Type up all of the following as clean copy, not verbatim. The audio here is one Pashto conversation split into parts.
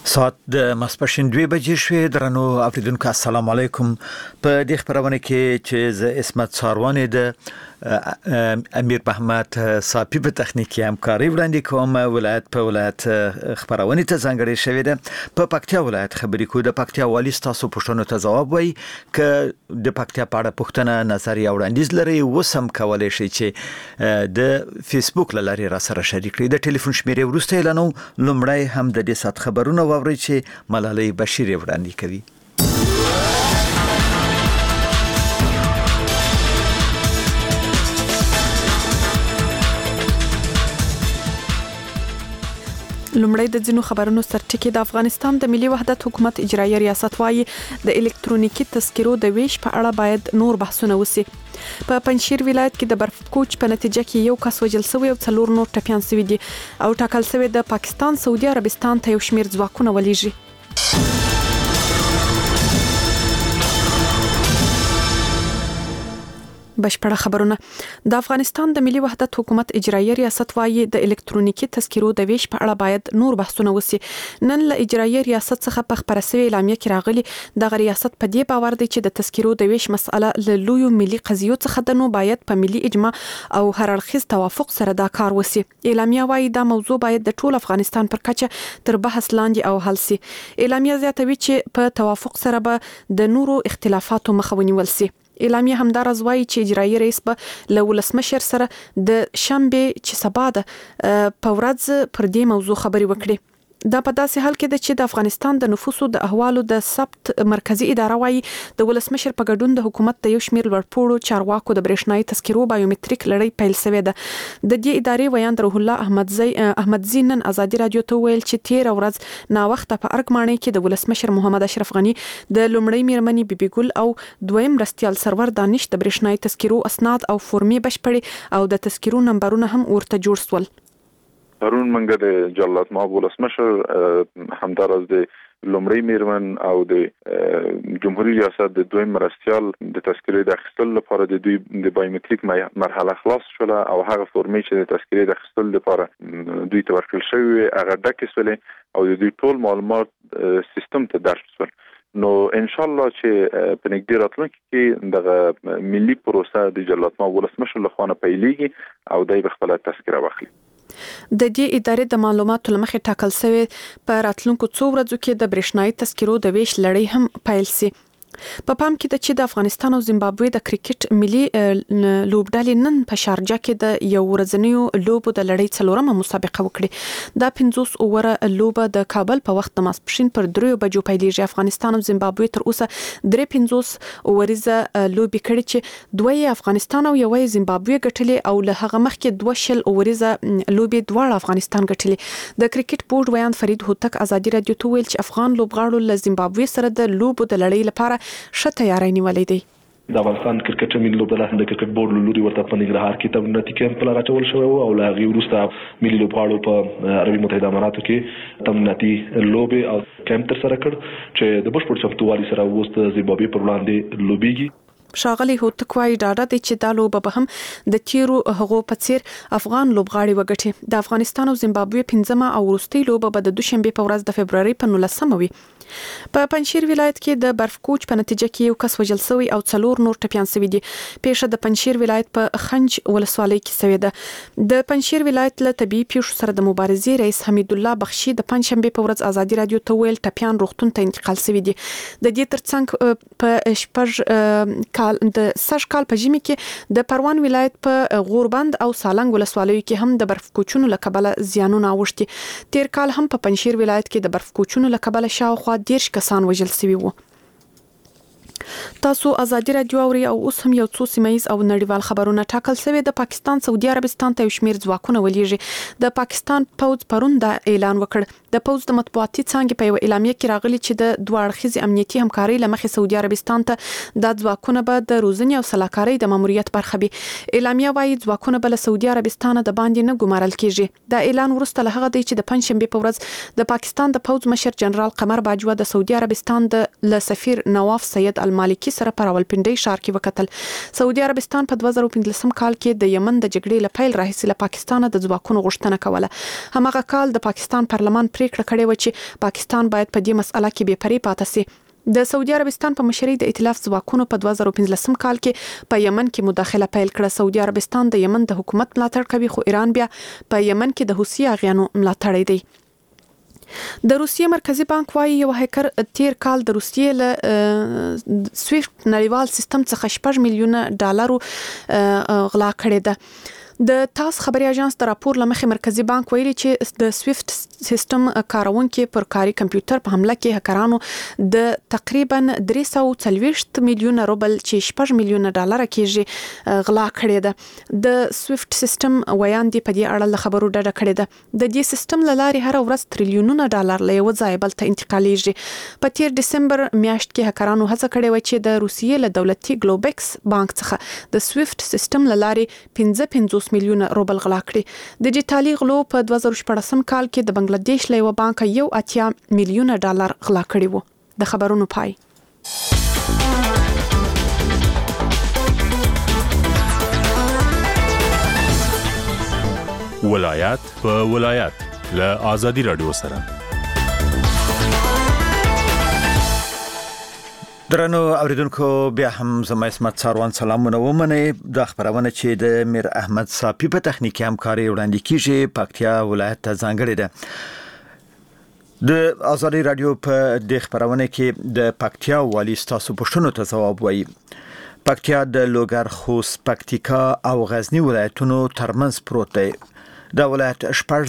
ساعت د ماسپښین 2 بجې شوې. درنو اوریدونکو السلام علیکم. په دې خبرونه کې چې ز اسمت ساروان د امیر محمد صافی په تخنیکی همکاري وړاندې کوم. ولایت په ولایت خبرونه ته ځانګړې شوې ده. په پکتیا ولایت خبرې کو. د پکتیا والی تاسو پوښتنو ته جواب وایي ک د پکتیا په اړه پوښتنه نظریه وړاندیز لري وسم کولای شي چې د فیسبوک لارې را سره شریک کړئ. د ټلیفون شمیرې ورسته اعلانو. لومړی هم د دې سات خبرونه واورئ چې ملالۍ بشیر وړاندې کوي. لومړی د ځینو خبرونو سرټکی. د افغانستان د ملي وحدت حکومت اجرایي ریاست وايي د الکترونیکی تذکرو د ویش په اړه باید نور بحثونه وشي. په پنځشیر ولایت کې د برف کوچ په نتیجه کې یو کس وژل شوی او 4 نور ټپيان شوي دي او ټاکل شوی د پاکستان سعودي عربستان ته یو شمیر ځواکونه ولېږي. بشپړه خبرونه. د افغانستان د ملي وحدت حکومت اجرایي ریاست وايي د الکترونیکی تذکرو د ویش په اړه باید نور بحثونه وشي. نن له اجرایي ریاست څخه په خبره شوی اعلامیه کې راغلي د ریاست په دې باور دی چې د تذکرو د ویش مسأله له لوی ملي قضیو څخه د نو باید په ملي اجماع او هر اړخیز توافق سره دا کار وشي. اعلامیه وايي دا موضوع باید د ټول افغانستان پر کچه تر بحث لاندې او حل شي. اعلامیه زیاتوي چې په توافق سره به د نورو اختلافاتو مخه ونیول شي. اعلامیه همدارز وايي چې اجرایي رئیس به له ولسمشر سره د شنبه چې سبا ده په ورځ پر دې موضوع خبري وکړي. دا په داسې حال کې ده چې د افغانستان د نفوسو د احوالو د ثبت مرکزی اداره وايي د ولسمشر په ګډون د حکومت د یو شمیر لوړپوړو چارواکو د برېښنايي تذکرو بایومټریک لړۍ پیل شوې ده. د دې ادارې ویاند روح الله احمدزی نن ازادي رادیو ته ویل چې 13 ورځ نا وخته په ارګمانۍ کې د ولسمشر محمد اشرف غنی د لومړی میرمنې بیبي ګل او دویم رستیال سرور دانش د برېښنايي تذکرو اسناد او فورمې بشپړې او د تذکرو نمبرونه هم ورته جوړ شول. پرون منګه د جلالت مآب ولسمشر همدارز د لومړی میرمن او د جمهوریت ریاست د دویم مرستیال د تذکرې د اخیستلو لپاره د دوی د بایومټریک مرحله خلاص شوه او هغه فورمې چې د تذکرې د اخیستلو لپاره دوی ته ورکړل شوی هغه ډکې شولې او د دوی ټول معلومات سیستم ته درج شول. نو ان شاء الله چې په نږدې راتلونکي کې د ملي پروسه د جلالت مآب ولسمشر لخوا پیلېږي او دای به خپل تذکره واخلي. د دې ادارې د معلوماتو لمخې ټاکل شوی په راتلونکو 2 ورځو کې د برېښنايي تذکرو د ویش لړۍ هم پیل شي. په پام کې د چې د افغانستان او زیمبابوې د کرکټ ملي لوبډلې نن په شارجه کې د یو ورځنیو لوبو د لړۍ 4مه مسابقه وکړه. دا 50 اووره لوبه د کابل په وخت د ماسپښین پر 3 بجو پیلېږي. افغانستان او زیمبابوې تر اوسه 53 اوریزه لوبې کړې چې 2 افغانستان او 1 زیمبابوې ګټلې او له هغه مخکې 2 اوریزه لوبې دواړه افغانستان ګټلې. د کرکټ بورډ ویاند فرید هوتک ازادي رادیو ته ویل چې افغان لوبغاړو له زیمبابوې سره د لوبو د لړۍ لپاره ښه تیاری نیولې دی. د افغانستان کرکټ ملي لوبډله د کرکټ بورډ له لوري ورته په ننګرهار کې تمریناتي کیمپ لغټول شوی او له هغې وروسته ملي لوبغاړو په عربي متحده اماراتو کې تمریناتي لوبې او کیمپ ترسره کړ چې د بشپړ چمتووالي سره اوس د زیمبابوې پر وړاندې لوبېږي. ښاغلی هوتک وايي ډاډه دی چې دا لوبه به هم د تیرو هغو په څیر افغان لوبغاړي وګټي. د افغانستان او زیمبابوې 5مه او وروستۍ لوبه به د دوشنبه په ورځ د فبرवरी په 19مه وي. په پنځشیر ولایت کې د برف کوچ په نتیجه کې یو کس وژل شوی او 4 نور ټپيان شوي دي. پیښه د پنځشیر ولایت په خنج ولسوالۍ کې شوې ده. د پنځشیر ولایت له طبي پیښو سره د مبارزې رئیس حمید الله بخشي د پنځشنبه په ورځ ازادي رادیو ته ویل ټپيان روغتون ته انتقال شوي دي. د دې ترڅنګ په شپږ کال د سږ کال په ژمي کې د پروان ولایت په غوربند او سالنګ ولسوالیو کې هم د برف کوچونو له کبله زیانونه اوښتي. تیر کال هم په پنځشیر ولایت کې د برف کوچونو له کبله شاوخوا 10 کسان وژل شوي وو. تاسو ازادي رادیو اوري او اوس هم یو څو سیمایز او نړیوال خبرونه. ټاکل شوی د پاکستان سعودي عربستان ته یو شمیر ځواکونه ولېږي. د پاکستان پوځ پرون دا اعلان وکړ. د پوځ د مطبوعاتي څانګې په یو اعلامیه کې راغلي چې د دوه اړخیزې امنیتي همکارۍ لمخې سعودي عربستان ته د ځواکونه به د روزنې او سلاکارۍ د ماموریت برخه وي. اعلامیه وايي ځواکونه به له سعودي عربستان د باندې نه ګمارل کیږي. دا اعلان وروسته له هغه دی چې د پنځشنبه په ورځ د پاکستان د پوځ مشر جنرال قمر باجوه د سعودي عربستان د سفیر نواف سید المالکی سره په راولپنډۍ ښار کې وکتل. سعودي عربستان په 2015 کال کې د یمن د جګړې له پیل راهیسې له پاکستان د ځواکونو غوښتنه کوله. هماغه کال د پاکستان پارلمان پریکړه کړې و چې پاکستان باید په دې مسله کې بې پرې پاتې شي. د سعودي عربستان په مشرۍ د ائتلاف ځواکونو په 2015 کال کې په یمن کې مداخله پیل کړه. سعودي عربستان د یمن د حکومت ملاتړ کوي، خو ایران بیا په یمن کې د حوثي اغیانو ملاتړ دی. د روسیې مرکزی بانک وايي یو هکر تیر کال د روسیې له سویفت نړیوال سیستم څخه $6 میلیونه غلا کړی ده. د تاس خبري اژانس د راپور لمخې مرکزی بانک ویلي چې د سویفت سیستم کارونکو پر کاري کمپیوټر په حمله کې هکرانو د تقریبا 340 میلیونه روبل چې $6 میلیونه کېږي غلا کړی ده. د سویفت سیستم ویاندې په دې اړه خبرو ډډه کړې ده. د دې سیستم لاري هر ورځ تریلیونونه ډالر له یو ځای بل ته انتقالېږي. په تیر ډیسمبر میاشت کې هکرانو هڅه کړې و چې د روسیې له دولتي ګلوبکس بانک څخه د سویفت سیستم لاري 55 میلیونه روبل غلا کړي. ډیجیټالي غلو په 2014 کال کې د بنگلاديش له یو بانک $1.8 میلیونه غلا کړي وو. د خبرونو پای. ولایت په ولایت له آزادي رادیو سره. درنو اوریدونکو بیا هم زما اسمت ساروان سلامونه ومنه. د خبرونه چې د میر احمد صافی په تخنیکی همکاري وړاندې کیږي پکتیا ولایت ته ځانګړي ده. د آزادي رادیو په د خبرونه کې د پکتیا والی تاسو پښتنو ته ځواب وایي. پکتیا د لوګر، خوست، پکتیکا او غزنی ولایتونو ترمنځ پروت دی. د ولایت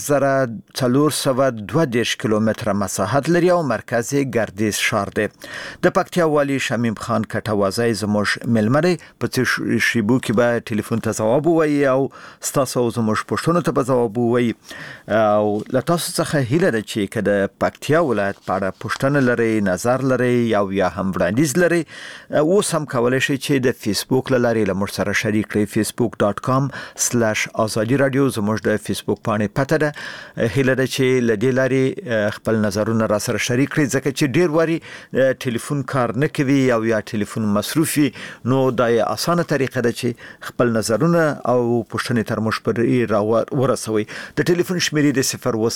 1422 کیلومتره مساحت لري او مرکز ګردیز شهر دی. د پکتیا والی شمیم خان کټوازی زموږ ملمري په شیبو کې به ټلیفون ته ځواب وایي او تاسو زموږ پښتنو ته به ځواب وایي. او له تاسو څخه هیله ده چې کله پکتیا ولایت په اړه پښتنه لري، نظر لري او یا هم وړاندیز لري، اوس هم کولای شئ چې د فیسبوک لاري له موږ سره شریک کړئ. facebook.com/azadi radio زموږ د فیسبوک باندې پته ده. هیله ده چې لدې لاري خپل نظرونه را سره شریک کړئ، ځکه چې ډیر واري ټلیفون کار نه کوي او یا ټلیفون مصروفي، نو دا یې اسانه طریقه ده چې خپل نظرونه او پوښتنې تر موږ پورې ورسوي. د ټلیفون شمیرې د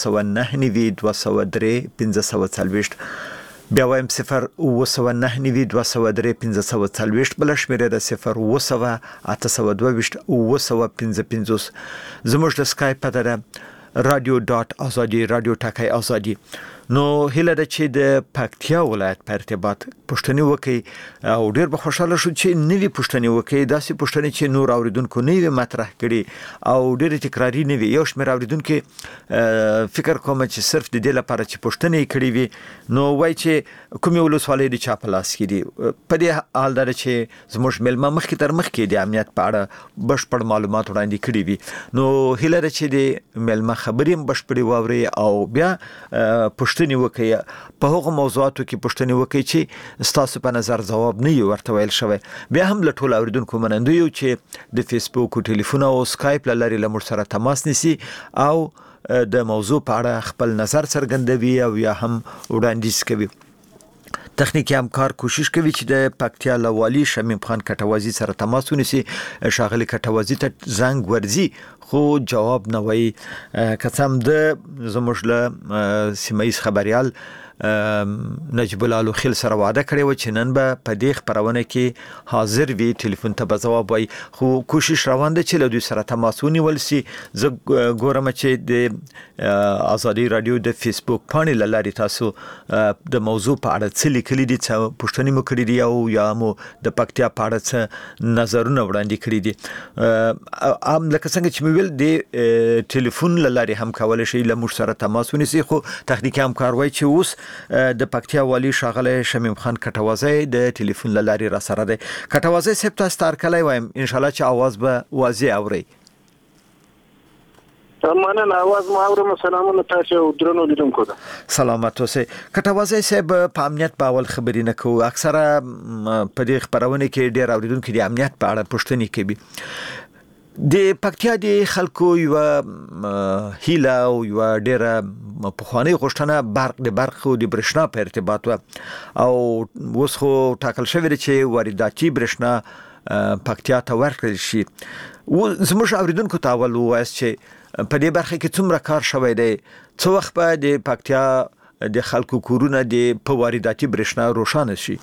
01992031540 بیا وایم 01992031540 بل شمیره د 0808225 زموږ د سکایپ پته ده radio.azadi radio ټاکي ازادي. نو هله د چې د پکتیا ولایت په ارتباط پښتني وکي او ډیر به خوشاله شو چې نوی پښتني وکي داسې پښتني چې نور اوریدونکو نوی مطرح کړي او ډیر تکراری نوی یو شمیر اوریدونکو فکر کوم چې صرف د دې لپاره چې پښتني کړي وي نو وای چې کومې ولسوالۍ د چا په لاس کې دي. په دې حال دا چې زموږ ملما مخکې تر مخکې د امنیت په اړه بشپړ معلومات وړاندې کړي وي. نو هله د چې د ملما خبرې بشپړې واوري او بیا پښتني وکي په هغه موضوعاتو کې پښتني وکي چې ستاسو په نظر جواب نه یو ورته ویل شوی. بیا هم له ټول اوریدونکو مننه یو چې د فیسبوک او ټلیفون او سکایپ لاري له موږ سره تماس نیسي او د موضوع په اړه خپل نظر څرګندوي او یا هم وړاندیز کوي. تخنیکی همکار کوشش کوي چې د پکتیا لوالي شمیم خان کټوازی سره تماس ونیسي. شاغلی کټوازی ته زنګ ورځي خو جواب نه وایي. قسم ده زموږ له سیمایي خبريال نجیب الله خیل سره وعده کړې و چې نن به په دې خبرونه کې حاضر وي، ټلیفون ته به جواب وایي. خو کوشش روان ده چې له دوی سره تماس ونیول شي. زه ګورم چې د آزادي رادیو د فیسبوک باندې لاري تاسو د موضوع په اړه څه لیکلي دي، څه پوښتنې مو کړې دي او یا مو د پکتیا په اړه څه نظرونه وړاندې کړي دي. ام لکه څنګه چې ویل د ټلیفون لاري هم کولای شي له موږ سره تماس ونیسي. خو تخنیکی همکار وایي چې اوس د پکتیا والی شاغله شمیم خان کټوازی د ټلیفون لاري را سره ده. کټوازی صاحب تاسو تر کله وایم ان شاء الله چې आवाज به واضح اوري. مننه، आवाज ما اورم. سلامونه تاسو درنو لیدونکو ته. سلامات اوسئ. کټوازی صاحب په امنیت په اول خبرې نه کوو، اکثره په دې خبرونه کې ډیر اوریدونکو د امنیت په اړه پوښتنې کوي. د پکتیا د خلکو یو هیله او یو ډیره پخوانی غوښتنه د برق او د برښنا په ارتباط او اوس خو ټاکل شوی چې وارداتي برښنا پکتیا ته ورکړل شي. زموږ اوریدونکو ته اول وایي چې په دې برخه کې څومره کار شوی دی؟ څو وخت به د پکتیا د خلکو کورونه د په وارداتي برېښنا روښانه شي؟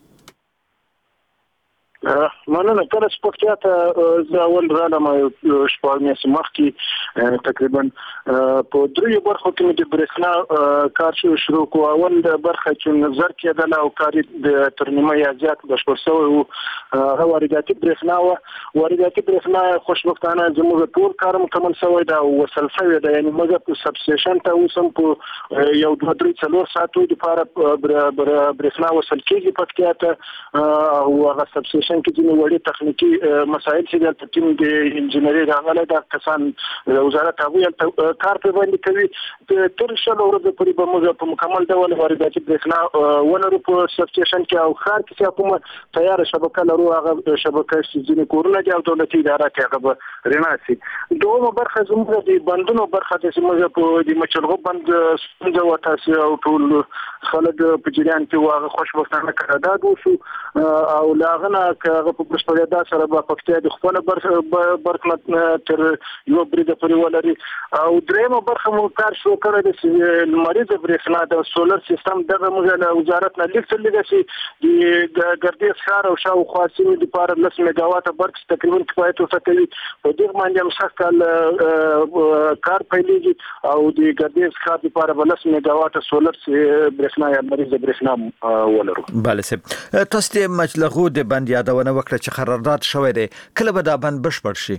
مننه. کله چې پکتیا ته زه اول رالم شپږ میاشتې مخکې تقریبا په دریو برخو کې مې د برېښنا کار شروع کړ. اول برخه چې نظر کېدل او کار د تر نیمه یا زیات بشپړ شوی و هغه وارداتي برېښنا و. وارداتي برېښنا خوشبختانه زموږ ټول کار مکمل شوی دا او وصل شوی دا، یعنی موږ په سب سټیشن ته اوس هم په یو 2-3 ساعتو لپاره برېښنا وصل کېږي پکتیا ته او هغه سب سټیشن کې ځینې وړي تخنیکی مسایل چې د ټیم د انجنیری راغلي دا کسان وزارت هغه کار په باندې کوي. تر شلو ورځې پورې به موږ په مکمل ډول وارداتي برېښنا ولرو په سب سټیشن کې او ښار کې کومه تیار شبکه لرو هغه شبکه چې ځینې کورونه دي او دولتي اداره کې هغه به رڼا شي. دومره برخه زموږ د بندونو برخه چې موږ په د مچلغو بند څنګه وتاسي او ټول خلک په جریان کې واغه خوشبختانه قرارداد وشو او لاغنه هغه په پښتونیا سره په پکتیا د خپل برخه تر یو بریده پورې ولري. او درېمه برخه مو کار شروع کړی د لمریز برېښنا د سولر سیستم دغه موږ وزارت نه لیکل لګسي د ګردیز ښار او شاوخوا سیمې لپاره 10 میگاواټه برق تقریبا کفایت ورکوي. په دې باندې هم سخت کار پیلېږي او د ګردیز ښار لپاره 10 میگاواټه سولر برېښنا یا لمریز برېښنا ولرو. بله سه تاسو د مچلغو د بند یادونه وکړه چې قرارداد شوی دی، کله به دا بند بشپړ شي؟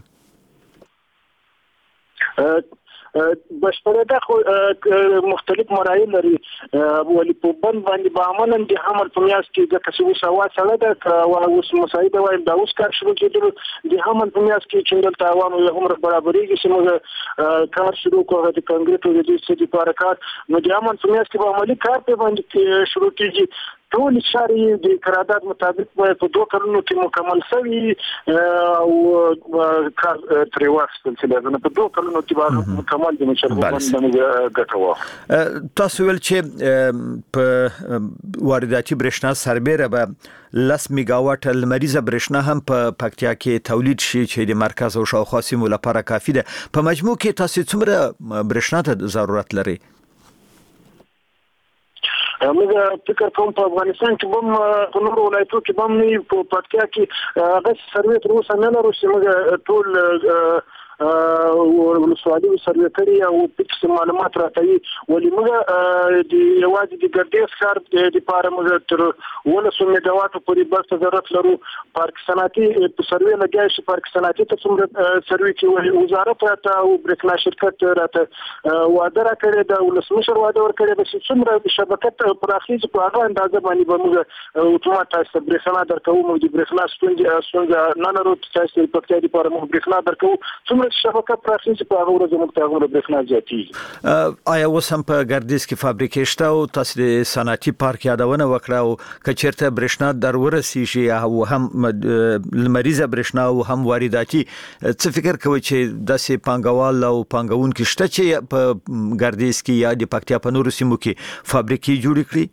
بشپړه خو مختلف مراحل لري ولې په بند باندې به عملاً د حمل په میاشت کې د کسبو سوا سره ده او اوس مساعده وایم دا اوس کار شروع کېدل د حمل په میاشت کې چې دلته عوامو یې هم برابرېږي چې موږ کار شروع کړو د کنګریټو د دې څه لپاره کار نو د حمل په میاشت کې به عملي کار په باندې شروع کېږي. ټول شارې د قرارداد مطابق په 2 کلونو کې مکمل شوی او کار تر واخستل چې په 2 کلونو کې مکمل د مشروع باندې ګټه. تاسو ول چې په وارداتي برېښنا سربېره به 10 میگاواټ لمریزه برېښنا هم په پکتیا کې تولید شي چې د مرکز او شاوخوا سیمو لپاره کافي ده. په مجموع کې تاسو څومره برېښنا ته ضرورت لري؟ موږ فکر کوم په افغانستان کې هم په نورو ولایتونو کې هم نه په پکتیا کې هغه سروې تر اوسه نه لرو چې موږ ټول ولسوالي سروې کړي او پکس معلومات راټوي. ولې موږ د یوازې د ګردیز ښار د لپاره موږ تر 12 میگاواټو پورې برق ضرورت لرو. پارک صنعتي په سروې لګیا شي پارک صنعتي ته څومره سروې کې وزارت راته او برېښنا شرکت راته وعده راکړې ده ولسمشر وعده ورکړې ده چې څومره شبکه پراخیږي په هغه اندازه باندې به موږ اتومات تاسو برېښنا درکوو. موږ د برېښنا ستونزه نه لرو چې پکتیا لپاره موږ برېښنا درکوو. شبکه پراخیږي په هغه ورځ موږ ته هغه برېښنا زیاتېږي. آیا اوس هم په ګردیز کې فابریکې شته او تاسو د صنعتي پارک یادونه وکړه او که چېرته برېښنا در ورسیږي او هم لمریزه برېښنا او هم وارداتي څه فکر کوي چې داسې پانګوال او پانګونکي شته چې په ګردیز کې یا د پکتیا په نورو سیمو کې فابریکې جوړې کړي؟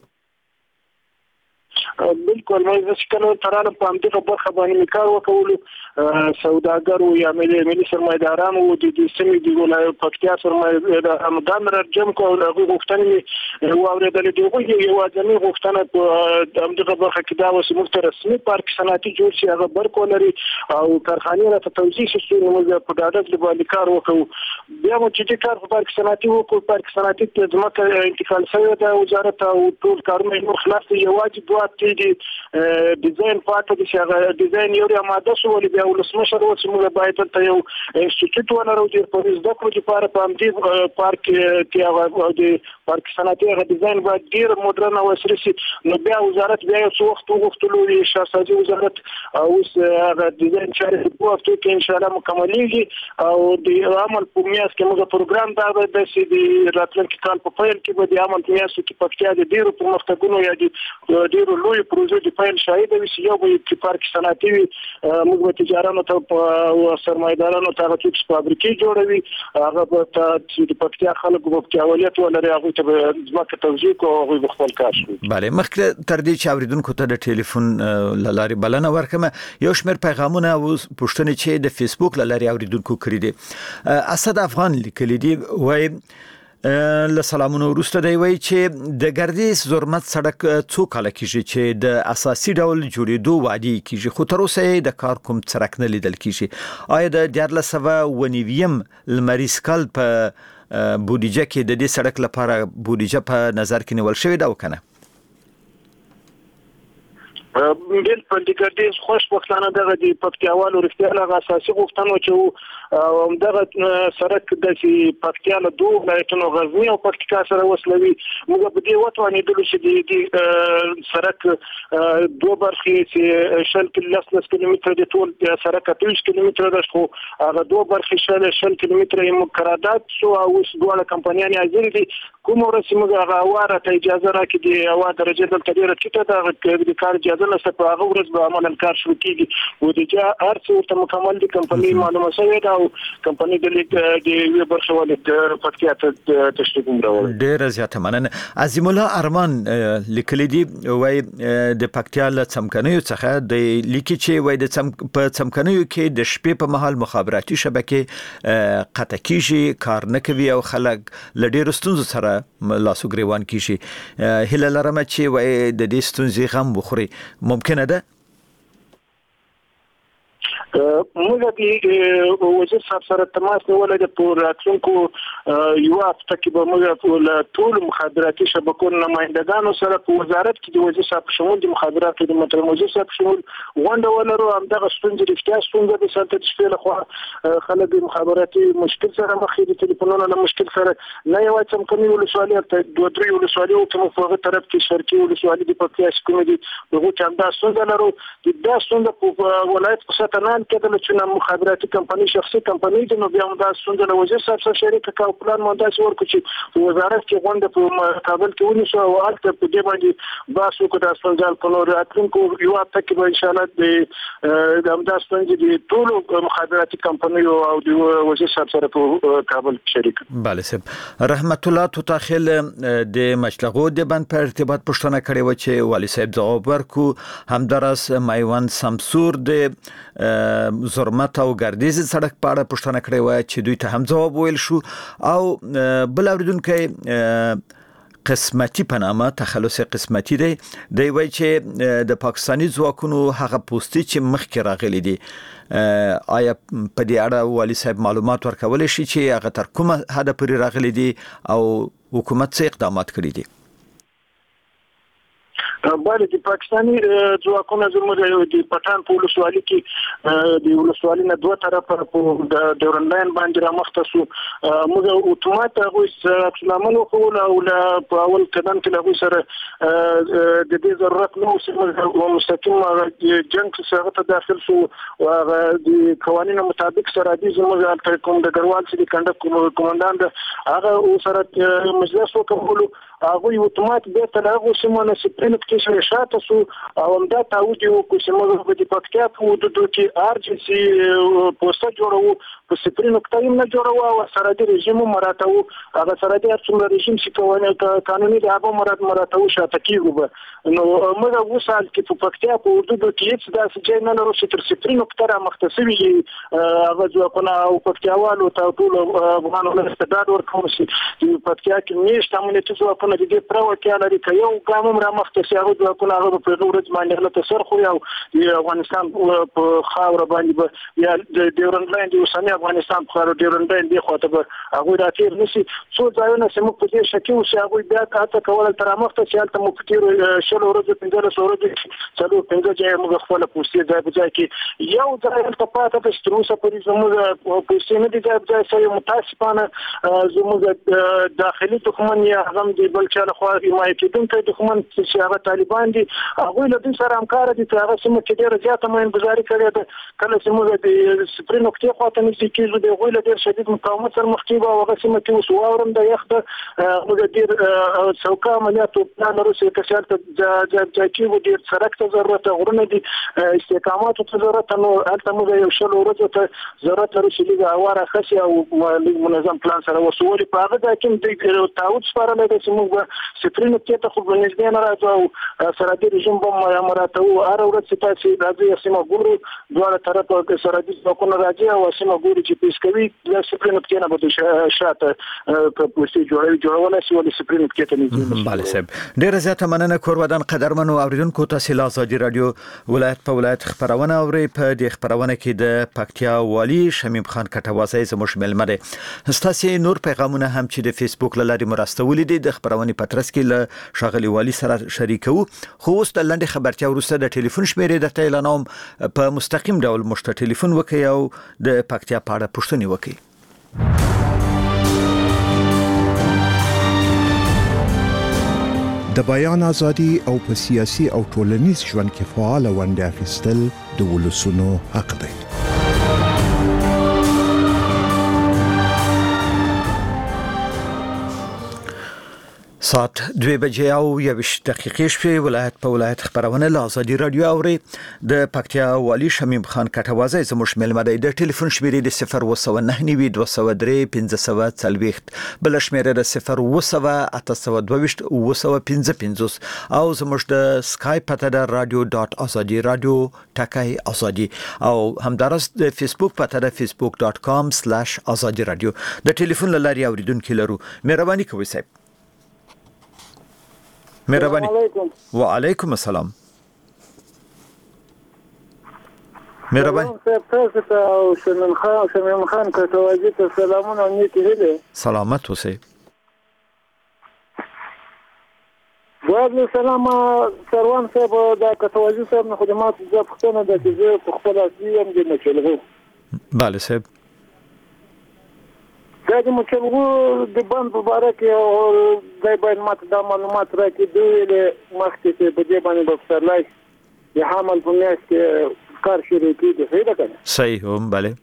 بالکل موږ چې کله ترانه په همدغه برخه باندې کار وکولو سوداګر او یا ملي سرمایداران او د سیمې د ولایت پکتیا سرمایداران د جمع کول هغه غوښتنې او اورېدل دي او یو ځنې غوښتنه په همدغه برخه کې دا اوس موږ رسمي پارک صنعتي جوړ شي هغه برکولري او کارخانې راته توزیع شي چې موږ په ډاډه باندې کار وکړو. بیا مو چې کار په پارک صنعتي وکړو پارک صنعتي ته ځمکه انتقال شوی د وزارت او ټول کارونه نور خلاص دي یوازې دوه دي ډیزاین پاتې دي چې هغه ډیزاین یو ماده شو ولې بیا ولسمشر و چې موږ باید ته یو انسټیټیوټ ولرو چې په زده کړو لپاره په همدې پارک کې هغه د پارک صنعتي هغه ډیزاین باید ډیر مدرن او عصري شي. نو بیا وزارت بیا یو څو وخت وغوښتلو د شاهسازي وزارت اوس هغه ډیزاین چارې په وخت کې ان شاء الله مکملېږي او د عمل په میاشت کې موږ پروګرام دا د چې د راتلونکي کال په پیل کې به د عمل په میاشت کې پکتیا د ډیرو پرمختګونو یا د ډیرو لوی پروژو د پیل شاهد وي چې یو به پارک صنعتي وي موږ به تجارانو ته او سرمایدارانو ته هغه فابریکې جوړوي هغه به چې د پکتیا خلکو په اولویت ولري هغه ته ځمکه توزیع کو او غوي خپل کار شي. بله مخکې تر دې چې اوریدونکو ته د ټلیفون لارې بلنه ورکمه یو شمېر پیغامونه او پوښتنې چې د فیسبوک لارې اوریدونکو کړی دي. اسد افغان لیکلي دي وای له سلامونو وروسته دی وای چې د ګردیز زرمت سړک څو کاله کېږي چې د اساسي ډول جوړېدو وعده کېږي خو تر اوسه د کار کوم څرک نه لیدل کېږي. آیا د 1490 لمریز کال په بودیجه کې د دې سړک لپاره بودیجه په نظر کې نیول شوې ده او کنه؟ بل په دې ګردیز خوشبختانه دغه د پکتیاوالو رښتیا له اساسي غوښتنو چې دغه سړک د پکتیا له دوه ولایتونو غزنی او پکتیکا سره وصلوي. موږ په دې وتوانېدل چې د سړک دوه برخې چې 10 کیلومتر د ټول سړک 30 کیلومتر د خو هغه دوه برخې 10 کیلومتر یې مقررات شو او دوه کمپنیان حاضر دي. کوم ورسې موږ هغه واره ته اجازه راکړي د هوا درجه د تغیر ټیټه د کار اجازه نشته په هغه ورځ به عملاً کار شروع کیږي. بودیجه هر څه ورته مکمل دي کمپنی معلومه شوې ده او کمپنی د یو برخه ولې پکتیا ته تشریف راوړي. ډېر زیاته مننه. عظیم الله ارمان لیکلي دي وای د پکتیا له څمکنیو څخه د لیکي چې وای د په څمکنیو کې د شپې په مهال مخابراتي شبکې قطع کیږي کار نه کوي او خلک له ډېر ستونزو سره لاسو ګریوان کیږي. هله لرم چې وای د دې ستونزې غم وخوري ممکنه ده؟ موږ د وزیر صاحب سره تماس نیولای د راتلونکو یو هفته کې به موږ له ټول مخابراتي شبکو نمائندګانو سره په وزارت کې د وزیر صاحب شمول د مخابراتو د محترم وزیر صاحب شمول غونډه ولرو. همدغه ستونزې رښتیا ستونزه د سنټر شپې لخوا خلک د مخابراتي مشکل سره مخ دي ټلیفونونو له مشکل سره نه یو څمکني ولسوالۍ ته دوه درې ولسوالۍ او کوم په طرف کې شرقي ولسوالۍ د پکتیا کوم دي دغه چې همدا ستونزه لرو. د ستونزه په ولایت په ساتنه کېدل چې مخابراتي کمپنۍ شخصي کمپنۍ د نو بیا د ستونزې وزیر صاحب سره شریک کاو پلان مونږ ورکو چې وزارت کې غونډه په کابل کې ونیسو او هلته په دې باندې بحث وکړو د ستونزې په نور راتلونکو یو هفته کې به ان شاء الله د همدا ستونزې د ټول مخابراتي کمپنۍ او د وزیر صاحب سره په کابل کې شریک. بله صاحب رحمت الله توتاخیل د مشلغو د بند په ارتباط پوښتنه کړې و چې والي صاحب ځواب ورکو. همدارس مایوان سمسور د زرمت او ګردیز سړک په اړه پوښتنه کړې و چې دوی ته هم ځواب ویل شو او بل اوریدونکو قسمتي په نامه تخلص قسمتي دی وایي چې د پاکستاني ځواکونو هغه پوستي چې مخکې راغلي دي آیا په دې اړه والي صاحب معلومات ورکولی شي چې هغه تر کومه حده پورې راغلي دي او حکومت څه اقدامات کړي دي؟ بله د پاکستاني ځواکونو زموږ د پټان په ولسوالۍ کې د ولسوالۍ نه دوه طرفه په ډیورنډ لاین باندې رامخته شو. موږ اتومات هغوی سلامون وکړو او په اول قدم کې هغوی سره د دې ضرورت نه و چې مستقیم جنګ سره ته داخل شو. هغه د قوانینو مطابق سره د زموږ کوم د ګروال چې د کنډک کمانډان هغه سره مجلس وکړو. هغوی اتومات بیرته له هغو سیمو نه سپرین کې سره شاته شو او همدا تعهد یې وکړو چې موږ د پکتیا په حدودو کې ارجنسي پوسټه جوړوو په سپرین کې نه جوړوو او سرحدي رژیم مراتو هغه سرحدي څومره رژیم چې قانوني دی هغه مراتو شاته کیږي. نو موږ وسال کې په پکتیا په حدودو کې هیڅ داسې ځای نه لرو چې تر سپرین کې را مختصوي هغه ځواکونه او پکتیاوالو ته ټول افغانانو استعداد ورکوي چې پکتیا کې نشته امنیتي ځواکونه د دې پروا کې لري که یو ګام را مختصي هغه ځواکونه هغه په ورځ باندې له تسر خو یو د افغانستان په خاور باندې یا د ډیورنډ لاین د اوسنۍ افغانستان په خاور ډیورنډ لاین دی خو ته هغه راتیر نشي څو ځایونه سمو په دې شکه او هغه بیا تاسو کول تر مخته چې تاسو مفتیر شلو ورځې 15 ورځې څلو 15 ځای موږ خپل پوسټي ځای په ځای کې یو ځای ته پاتې په ستروسه پرې زموږ پوسټي نه دي ځای سره متاسفانه زموږ داخلي دښمن یا هم د بل چا له خوا حمایت کوونکي دښمن چې هغه طالبان دي هغه له دې سره همکار دي چې هغه سیمه کې ډېر زیاته مینګزاري کړې ده کله چې موږ د سپرین نقطې خواته نږدې کېږو د هغوی له ډېر شدید مقاومت سره مخ کېږو او هغه سیمه کې اوس واورم د یخ ده موږ ډېر څوکا عملیاتو پلان لرو چې کسان ته ځای کېږو ډېر سړک ته ضرورت غرونه دي استحکاماتو ته ضرورت نو هلته موږ یو شل ورځو ته ضرورت لرو چې لږ هوا راښه شي او منظم پلان سره وسولې په هغه ځای کې د تعهد سپارلی دی چې موږ به سپرین نقطې ته خو به نږدې نه راځو او سرحدي رژیم به مراته وو هره ورځ چې تاسې راځئ سیمه ګورو دواړه طرفه سرحدي ځواکونه راځي او سیمه ګوري چې پیس کوي د سپرین نقطې نه به شاته پوستې جوړولی شي ولې سپرین نقطې ته نږدې بله صاحب ډېره زیاته مننه کورودان قدرمنو اوریدونکو تاسې له ازادي راډیو ولایت په ولایت خبرونه اورئ په دې خبرونه کې د پکتیا والي شمیم خان کټوازی زموږ مېلمه دی ستاسې نور پیغامونه هم چې د فیسبوک له لارې مرستولي دي د خبرونې په ترڅ کې له ښاغلي والي سره شریکوو خو اوس د لنډې خبرتیا وروسته د ټلیفون شمیرې درته اعلانوم په مستقیم ډول موږ ته ټلیفون وکړئ او د پکتیا په اړه پوښتنې وکړئ. د بیان ازادي او په سیاسي او ټولنیز ژوند کې فعال ونډه اخیستل د ولسونو حق دی. ساعت 2:21 شپې ولایت په ولایت خبرونه له ازادي راډیو اوري د پکتیا والي شمیم خان کټوازی زموږ مېلمه دی د ټلیفون شمیرې د 02992031540 بل شمیرې د 02822 او زموږ د سکایپ پته د radio.azadi.radio او همدارس د فیسبوک پته د facebook.com/azadi radio د ټلیفون لاري اوریدونکو لرو مهرباني کوئ صاحب. مهرباني. وعلیکم السلام. مهرباني. تاسو ته او شمیم خان کټوازی ته سلامونه نیتی هله. سلامت اوسئ. وعلیکم السلام سروان صاحب دا کټوازی صاحب نه خدمات زه پښتنه د چې په خپل اصلي هم د مچلغو. bale صاحب. دا د مچلغو د بند مبارک او دای باید ماته دا معلومات راکړي دوی له مخکې چې په دې باندې بفسرلای د حمل په میاشت کې کار شروع کیږي هیڅ کنه صحیح هم bale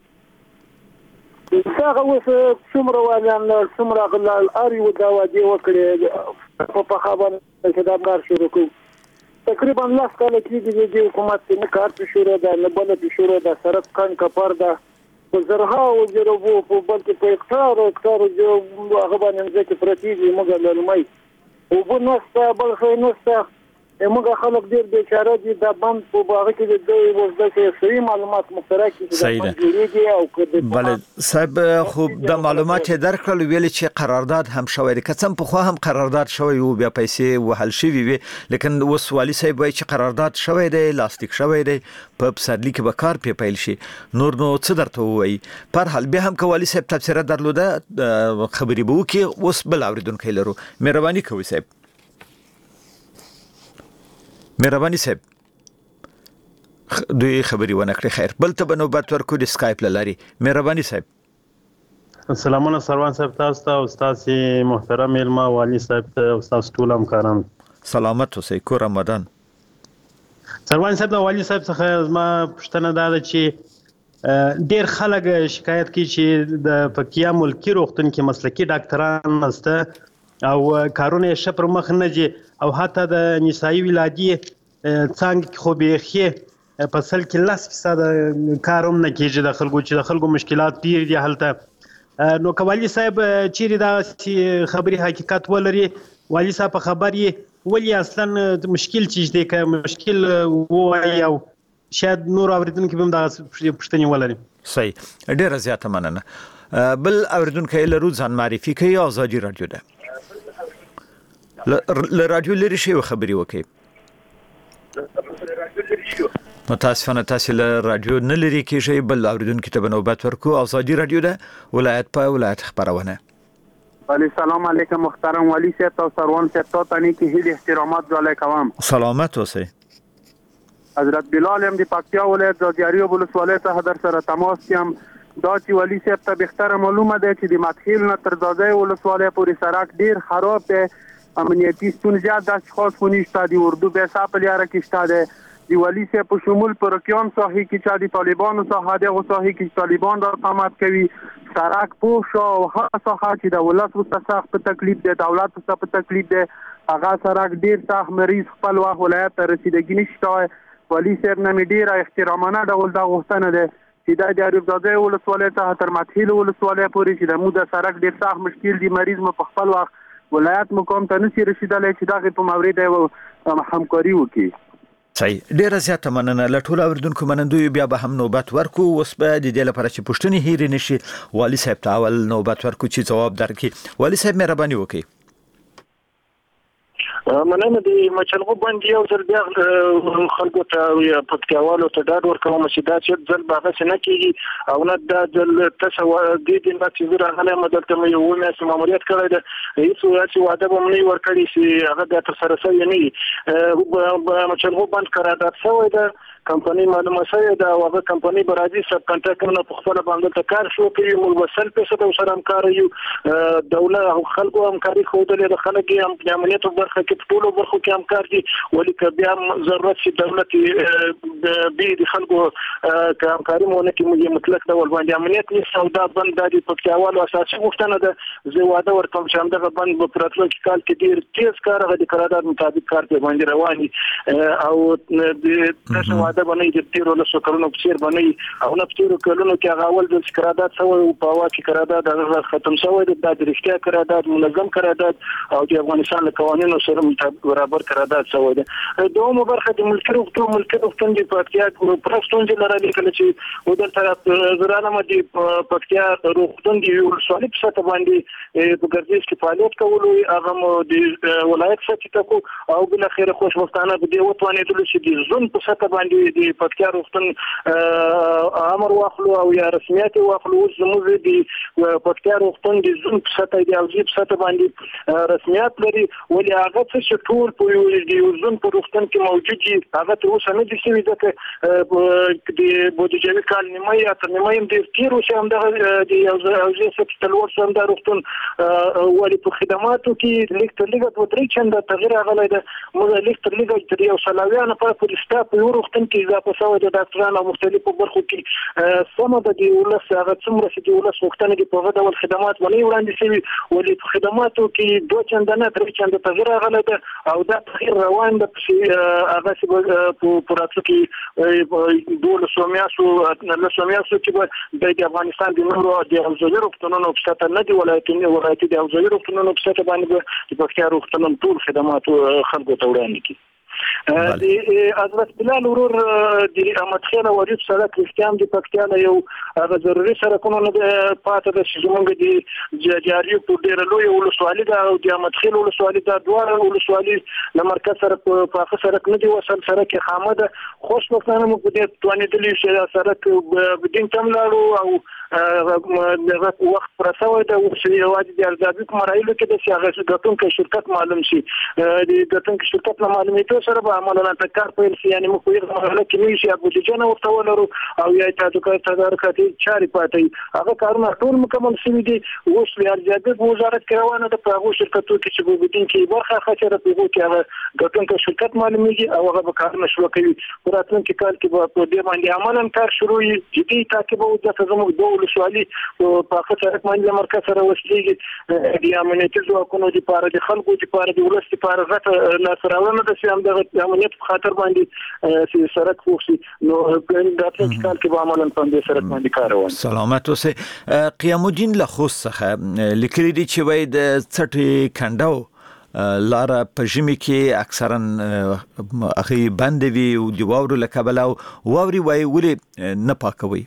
څنګه اوس څومره وایان څومره غلال اړیو دا وادي وکړي په خبر چې دا کار شروع کوي تقریبا لاس کاله کېږي د حکومت نه کار شروع ده نه بل شروع ده سره کان کپر ده په زرها او جربو په بلکې په اختار جو هغه باندې ځکه پرتی دي موږ لرمای او په نوسته بل خو نوسته موږ خلک ډیر بیچاره دي د بند په باغ کې د دوی وځي چې صحیح معلومات مشترک دي او bale صاحب خو د معلومات درکړل ویل چې قرارداد هم شوی دی کڅم په خو هم قرارداد شوی او بیا پیسې وهل شوی وي لیکن اوس والی صاحب وایي چې قرارداد شوی دی لاستیک شوی دی په پسرلی کې به کار پیل شي نور نو څه درته وایي پر حال به هم کوالي صاحب تفسیر درلوده خبري بو کې اوس بل اوریدونکو لرو مهرباني کوئ صاحب مهرباني صاحب دوی خبري ونه کړی خیر بل ته بنوبت ورکو د سکایپ لاري مهرباني صاحب سلامونه سروان صاحب تاسو ته استاد محترم علما والی صاحب ته استاد ټول همکاران سلامت اوسئ کو رمضان سروان صاحب د والی صاحب څخه ما پوښتنه ده چې ډیر خلک شکایت کوي چې د پکتیا ملکی روغتون کې مسلکي ډاکټران نشته او کارونه شپر مخ نه دي او حتی د نسایي ولادي څنګه خو به فصل کې 10% کاروم نه کیږي د خلکو چې د خلکو مشکلات ډیر دي هلته نو کوالي صاحب چیرې دا خبري حقیقت ولري والی صاحب خبري ولی اصلا مشکل چیز دی که مشکل وای او شاید نور اوریدونکو هم دا پوښتنه ولري صحیح ډیر زیاته مننه بل اوریدونکو لرو ځان معرفي کوي ازادي رادیو ده ل رادیو لري شی خبري وکي متاسفانه تاسو له رادیو نه لري کیږي بل اوریدونکو ته بنوبت ورکو ازادي رادیو ده ولایت په ولایت خبرونه ولی سلام علیکم محترم والی صاحب او سروان صاحب ته تانی کې هیله احترامات جوړه کوم سلامت اوسئ حضرت بلال هم د پکتیا ولایت زادیاری ولسوالۍ ته در سره تماس یم دا چې والی صاحب ته بهتره معلومه ده چې د مدخیل نه تر زادای ولسوالۍ پورې سړک ډیر خراب دی امنیتی ستونزات د اشخاص خونیشته دی اردو به حساب لیاره کشته ده دی ولی سه په شمول پرکیان صحیح کی چا دی طالبانو صحاده او صحیح کی طالبان را قامت کوي سرک پوښ او هغه صحه چې د ولادت مستحق په تکلیف ده دولت په تکلیف ده هغه سرک ډیر صح مریض خپل واخ ولایت ته رسیدګی نشته ولی سر نه ډیر احترامانه ډول د غوښتنه ده چې د جریب زاده ولسوالۍ ته تر مدخل ولسوالۍ پورې چې د مو د سرک ډیر صح مشکل دی مریض مو په خپل واخ ولایت مقام ته نشي رسیدلی چې دغه په مورید همکاري وکړي. صحیح ډیره زیاته مننه له ټولو اوریدونکو منندوی بیا به هم نوبت ورکو اوس به د دې لپاره چې پوښتنې هېرې نشي والي صاحب ته اول نوبت ورکو چې ځواب درکړي. والي صاحب مهرباني وکړئ. مننه د مچلغو باندې یو ځل بیا خلکو ته پکتیاوالو ته ډاډ ورکوم چې دا چې ځل باغ څه نه کیږي او نه دا ځل تاسو د دې نه چې راغله مدد ته یو ونه ماموریت کړی ده هیڅ وعده به نه ورکړي چې هغه د تر سره سوي نه مچلغو باندې قرارداد شوی ده کمپنی معلومه شوی ده او هغه کمپنی برازي سب کنټراکټرونه په خپل باندې ته کار شو کوي موږ وسل پیسې د سره همکار یو دولت او خلکو همکاري خوده له خلک هم د عملیاتو برخه کې ټولو برخو کې همکار دي ولی که بیا ضرورت شي دولت به د خلکو همکاري مونږ کې موږ مطلق ډول باندې عملیات نه سودا بند د پکتیاوالو اساسي غوښتنه ده زه واده ورکوم چې همدغه بند په راتلونکي کال کې ډیر تیز کار غوډي قرارداد مطابق کار په باندې رواني او د تاسو واده باندې د تیرو له سکرونو په سیر باندې او نه تیرو کلونو کې هغه اول د قرارداد سوی او په واکه قرارداد هغه ختم شوی د رښتیا قرارداد منظم قرارداد او د افغانستان قوانینو سره برابر قرارداد شوی ده دومره برخه د ملکي روغتون د پکتیا پرستون د لري کله چې ودل طرف زرانه مدي پکتیا روغتون دی ولسوالۍ په سطح باندې په ګرځېس کې فعالیت کولو هغه د ولایت سطح ته او بل اخر خوشبختانه به دی وټوانې دل چې د زون په سطح باندې د پکتیا روغتون امر واخلو او یا رسمیت واخلو زموږ د پکتیا روغتون د زون په سطح دی او په سطح باندې رسمیت لري ولې هغه څه ټول په یو زون په روغتون کې موجود دي هغه تر اوسه نه دي شوي ځکه د بودیجوي کال نیمه یا تر نیمه هم ډېر تېر اوسه همدغه د یو ځای څخه تلور شو همدا روغتون ولې په خدماتو کې لیک تر لیکه دوه درې چنده تغییر راغلی ده موږ لیک تر لیکه تر یو سلاویانه پورې ستا په یو روغتون کې اضافه شوی د ډاکټرانو او مختلفو برخو کې سمه ده د ولس هغه څومره چې د ولس غوښتنې دي په هغه ډول خدمات ولې وړاندې شوي ولې په خدماتو کې دوه چنده نه درې چنده تغییر راغلی ده او دا تغییر روان ده هغه چې په راتلو کې دولسو میاشتو کې به د افغانستان د نورو د حوزوي روغتونونو په سطح نه دي ولایتي د حوزوي روغتونونو په سطح باندې د پکتیا روغتونونو ټول خدمات خلکو ته وړاندې کړي. د حضرت بلال ورور د احمد خیل وریب سړک رښتیام د پکتیا یو هغه ضروري سړکونه نه پاتې د زمونږ د جاریو په ډیر لوی ولسوالۍ دا او د احمد خیل ولسوالۍ دا دوه ولسوالۍ د مرکز سره په اخر سړک نه دی وصل سړک خامده خوشبختانه مو په دې توانېدلی چې سړک بدین تم لاړو او وخت پرسوي د وسیلې د ارزادي مراحلو کې د سیاست ګټونکو شرکت معلوم شي د ګټونکو شرکت معلوماتو سره به عملاً تکار پیل شي یعنی موږ په یوه مرحله کې نه شي ابو جنه ورته ولرو او یا تدارکاتي چاري پاتې هغه کارونه ټول مکمل شوي دي اوس د ارزادي وزارت کې روانه ده په هغه شرکتو کې چې په بدین کې برخه خچره پیغو کې هغه ګټونکو شرکت معلومیږي او هغه به کارونه شروع کوي په راتلونکي کال کې په دې باندې عملاً کار شروع وي جدي تعقیب او د زموږ ولسوالۍ په خاطر سره باندې مرکز سره وسلېږي د امنیتي ځواکونو لپاره د خلکو لپاره د ولس لپاره غټه لاسراونه ده چې همدغه امنیت په خاطر باندې سرک فوکسي نو په داتلونکي کال کې به عملاً په دې سرک باندې کار روان سلامت اوسه. قیام الدین له خوست څخه لیکلي دي چې وای د څټي کندو لار په ژمي کې اکثرا اخی بند وي او د واورو له کبله واوري وای ولې نه پاکوي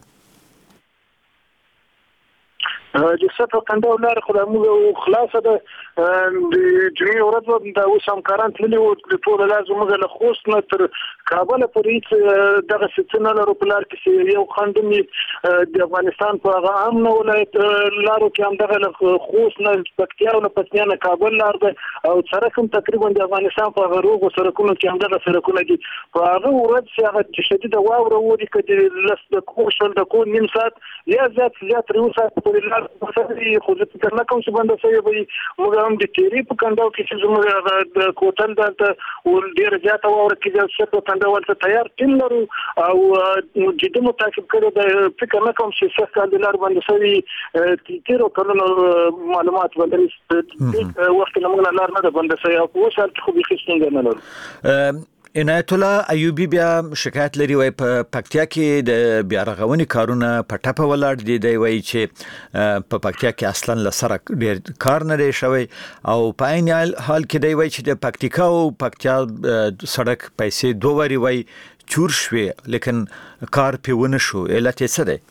د سطح کنده لار خدامو خلاصه ده د جمعي ورځ د اوس همکاران تللي وو د ټول لازم موږ له خوست نه تر کابل پورې دغه ستنه لرو په لار کې یو خندمي د افغانستان په هغه عام ولایت لارو کې هم دغه خوست نه پکتیا او پکتیا نه کابل لار ده او سره کوم تقریبا د افغانستان په هغه روغو سرکونو کې هم دغه سرکونه دي په هغه ورځ چې هغه شدید واوره ووري کړي لس د کوشل د کو نیم ساعت یا زیات ریو ساعت په لار خو ځکه نه کوم چې باندې سوي وي موږ هم هم د تیری په کندو کې چې زموږ د کوتل د ول ډیر زیاته وره کې د څه کندو ولته تیار ټیم لرو او جدي متعاقب کړو د فکر نه کوم چې څه کال دلار باندې سوي تیرو کلونو معلومات ولري وخت نه موږ لار نه باندې سوي او اوس هلته خو به څنګه نه لرو. عنایت الله ایوبی بیا شکایت لري وای په پکتیا کې د بیا رغونې کارونه په ټاپه ولاړ دي وای چې په پکتیا کې اصلا لسره ډیر کار نه دی شوی او په عین حال کې دی وای چې د پکتیکا او پکتیا سړک پیسې دوه وری وای چور شوی لیکن کار پیونه شو علت یې څه دی؟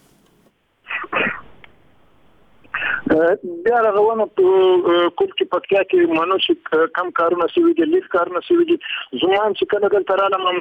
بیا رغونه کول کې پکتیا کې مانو چې کم کارونه سوي دي لیک کارونه سوي دي زمان چې کله دلته رااله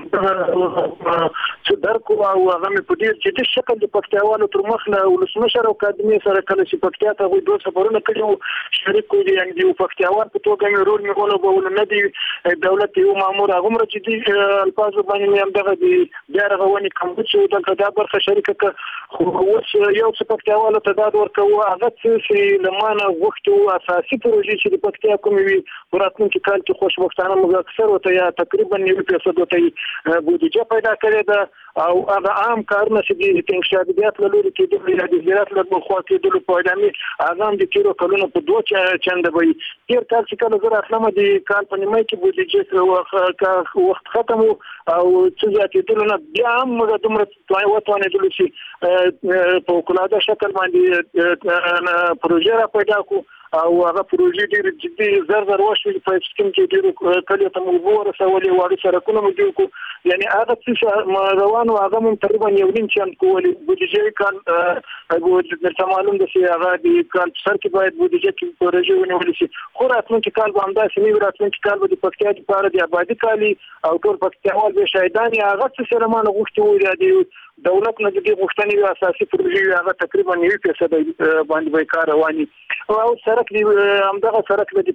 چې درکو او هغه په ډیر جدي شکل د پکتیاوالو تر مخله ولسمشر او کابینې سره کله چې پکتیا ته وي دوه سفرونه کړي شریک دي یعنی د پکتیاوال په توګه مې رول نیولو به نه دي دولت یو مامور هغه مر جدي الفاظ باندې هم دغه دي بیا رغونه کوم چې دلته دا برخه شریکه خو یو څه پکتیاوالو ته دا ورکوه هغه چې لمانه وخت او اساسي پروژې چې د پکتیا کومې وي راتلونکي کال کې خوشبختانه موږ اکثر وته یا تقریبا 90% وته بودیجه پیدا کړې ده او هغه عام کارونه چې د انشاءات لوري کې د زراعت له خوا کې د پوهاوی هغه هم د کیرو کلونو په دوه چنده وي تیر کال چې کله زه راتلم د کال په نیمه کې بودیجه وخت ختم او چې زیاتې نه بیا هم موږ دومره وتوانې دل شي په کلاده شکل باندې پروژه را پیدا کو او هغه پروژې ډېر جدي زر وشوي په سکیم کې ډېر کله ته موږ ورسولې واړو سرکونه موږ کو یعنی هغه څه روانو هغه هم تقریبا یو نیم چند کولې بودیجه کال او معلوم ده چې هغه د کال سر کې باید بودیجه کې پروژې ونیول شي خو راتلونکي کال باندې سیمې راتلونکي کال به د پکتیا لپاره د آبادی کالي او ټول پکتیاوال به شهیدان هغه څه سره مانه غوښتي وي د دولت نه د غوښتنې اساسي پروژې هغه تقریبا 90% باندې به کار رواني او سرک دی همدغه سرک د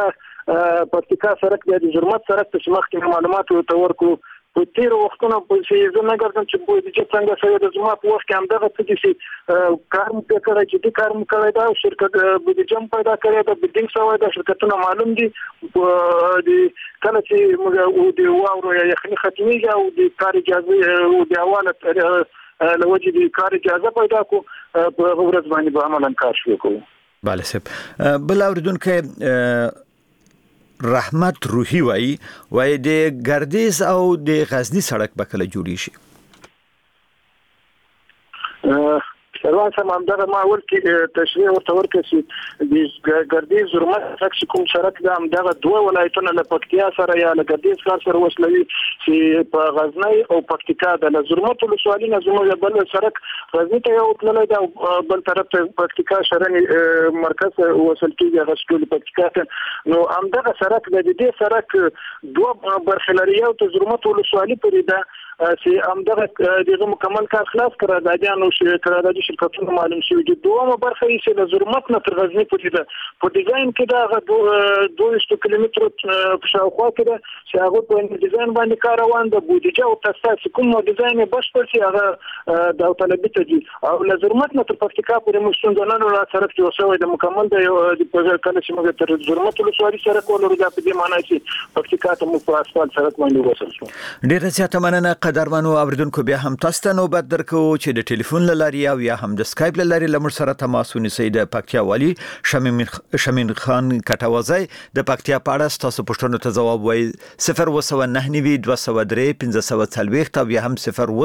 پکتیکا سرک د جرمت سرک چې مخکې معلومات ورکړو په تیر وختونو په چې زه نه ګرځم چې بودیجه څنګه سوي د زما په وخت کې همدغه څه چې کار مو کړی چې د کار مو کړی دا شرکت بودیجه پیدا کړی دا بلډینګ سوي دا شرکتونه معلوم دي د کله چې موږ د واورو یا یخني ختميږي او د کار اجازه او د حواله لوجه د کار اجازه پیدا کو په ورځ باندې به عملاً کار شروع کوو. بله صاحب بل اوریدونکو رحمت روحی وای د ګردیز او د غزنی سړک به کله جوړی شي؟ روان سم همدغه ما اول کې تشریح ورته ورکړ چې د ګردیز زرمت سړک کوم سړک د همدغه دوه ولایتونو له پکتیا سره یا له ګردیز ښار سره وصلوي چې په غزنی او پکتیکا د زرمت ولسوالۍ نه زموږ بل سړک غزنی ته یو تللی دی او بل طرف ته پکتیکا شرنې مرکز وصل کېږي هغه ټول پکتیکا ته نو همدغه سړک د دې سړک دوه برخې لري یو ته زرمت ولسوالۍ پورې ده چې همدغه دغه مکمل کار خلاص کړه د اجانو شرکتونو شرکتونو معلوم شوی دي دوه برخه یې چې زرمت نه تر غزنی پورې ده په ډیزاین کې دا 200 کیلومتر په شاوخوا کې ده چې هغه په ډیزاین باندې کار روان ده بودیجه او تاسیس کوم ډیزاین بشپړ شي هغه د طلبي ته دي او له زرمت نه تر پکتیکا پورې مشتندانو را سره چې وسوي د مکمل د کله چې موږ تر زرمت ولسوالۍ سره کولو دا په دې معنی چې پکتیکا ته مو په اسفالت سره باندې وصل شو. ډیره زیاته مننه قدرمنو اوریدونکو بیا هم تاسو ته نوبت درکو چې د ټلیفون لاري او یا هم د سکایپ لاري لمر سره تماس ونیسئ د پکتیا والی شمین خان کټوازی د پکتیا پاړه تاسو پښتنو ته جواب وای 0199203 1540 او یا هم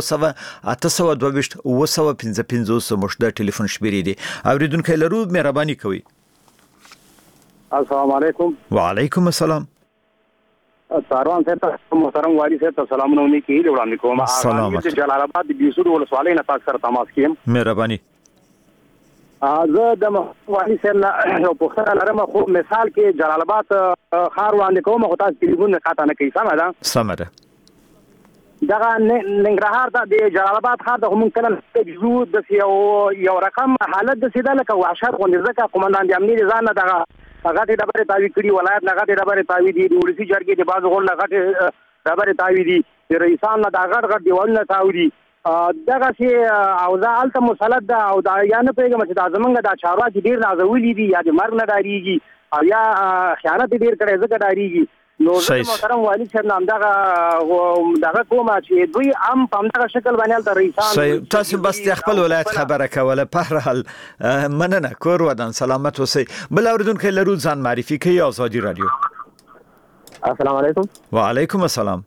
0822822 مشد ټلیفون شمیرې دي اوریدونکو لرو مهرباني کوئ. السلام علیکم. وعلیکم السلام. ساروان صاحب محترم والی صاحب ته سلامونه وکړي وړاندې کوم. سلام. د جلال آباد د بیسود ولسوالۍ نه تاسو سره تماس کیم. مهرباني. زه د والی صاحب یو پوښتنه لرم خو مثال کې جلال آباد ښار وړاندې کوم خو تاسو ټلیفون نه کاته نه کوي سمه ده؟ سمه ده. دغه ننګرهار ته د جلال آباد ښار د هم کله جزو د یو رقم حالت د سیده لکه وحشت غونډه ځکه قومندان د امنیت ځان نه دغه هغه د ډبره تاوی کړي ولایت نه غټه ډبره تاوی دي د ولسی جرګې د باز غول نه غټه ډبره تاوی دي د رئیسان نه د غټ دیوال نه تاوی دي دغه چې او دا الته مسلط ده او دا یا نه پیګم چې د زمنګ د چارواکي ډیر نازولې دي یا د مرګ نه ډاریږي او یا خیانت ډیر کړي ځکه ډاریږي نو زه محترم والي صاحب نام دغه کومه چې دوی هم په همدغه شکل باندې تر رئیسان تاسو بس خپل ولایت خبره کوله په هر حال مننه کور ودان سلامت اوسئ. بل اوریدونکو لرو ځان معرفي کوي آزادي رادیو. السلام علیکم. وعلیکم السلام.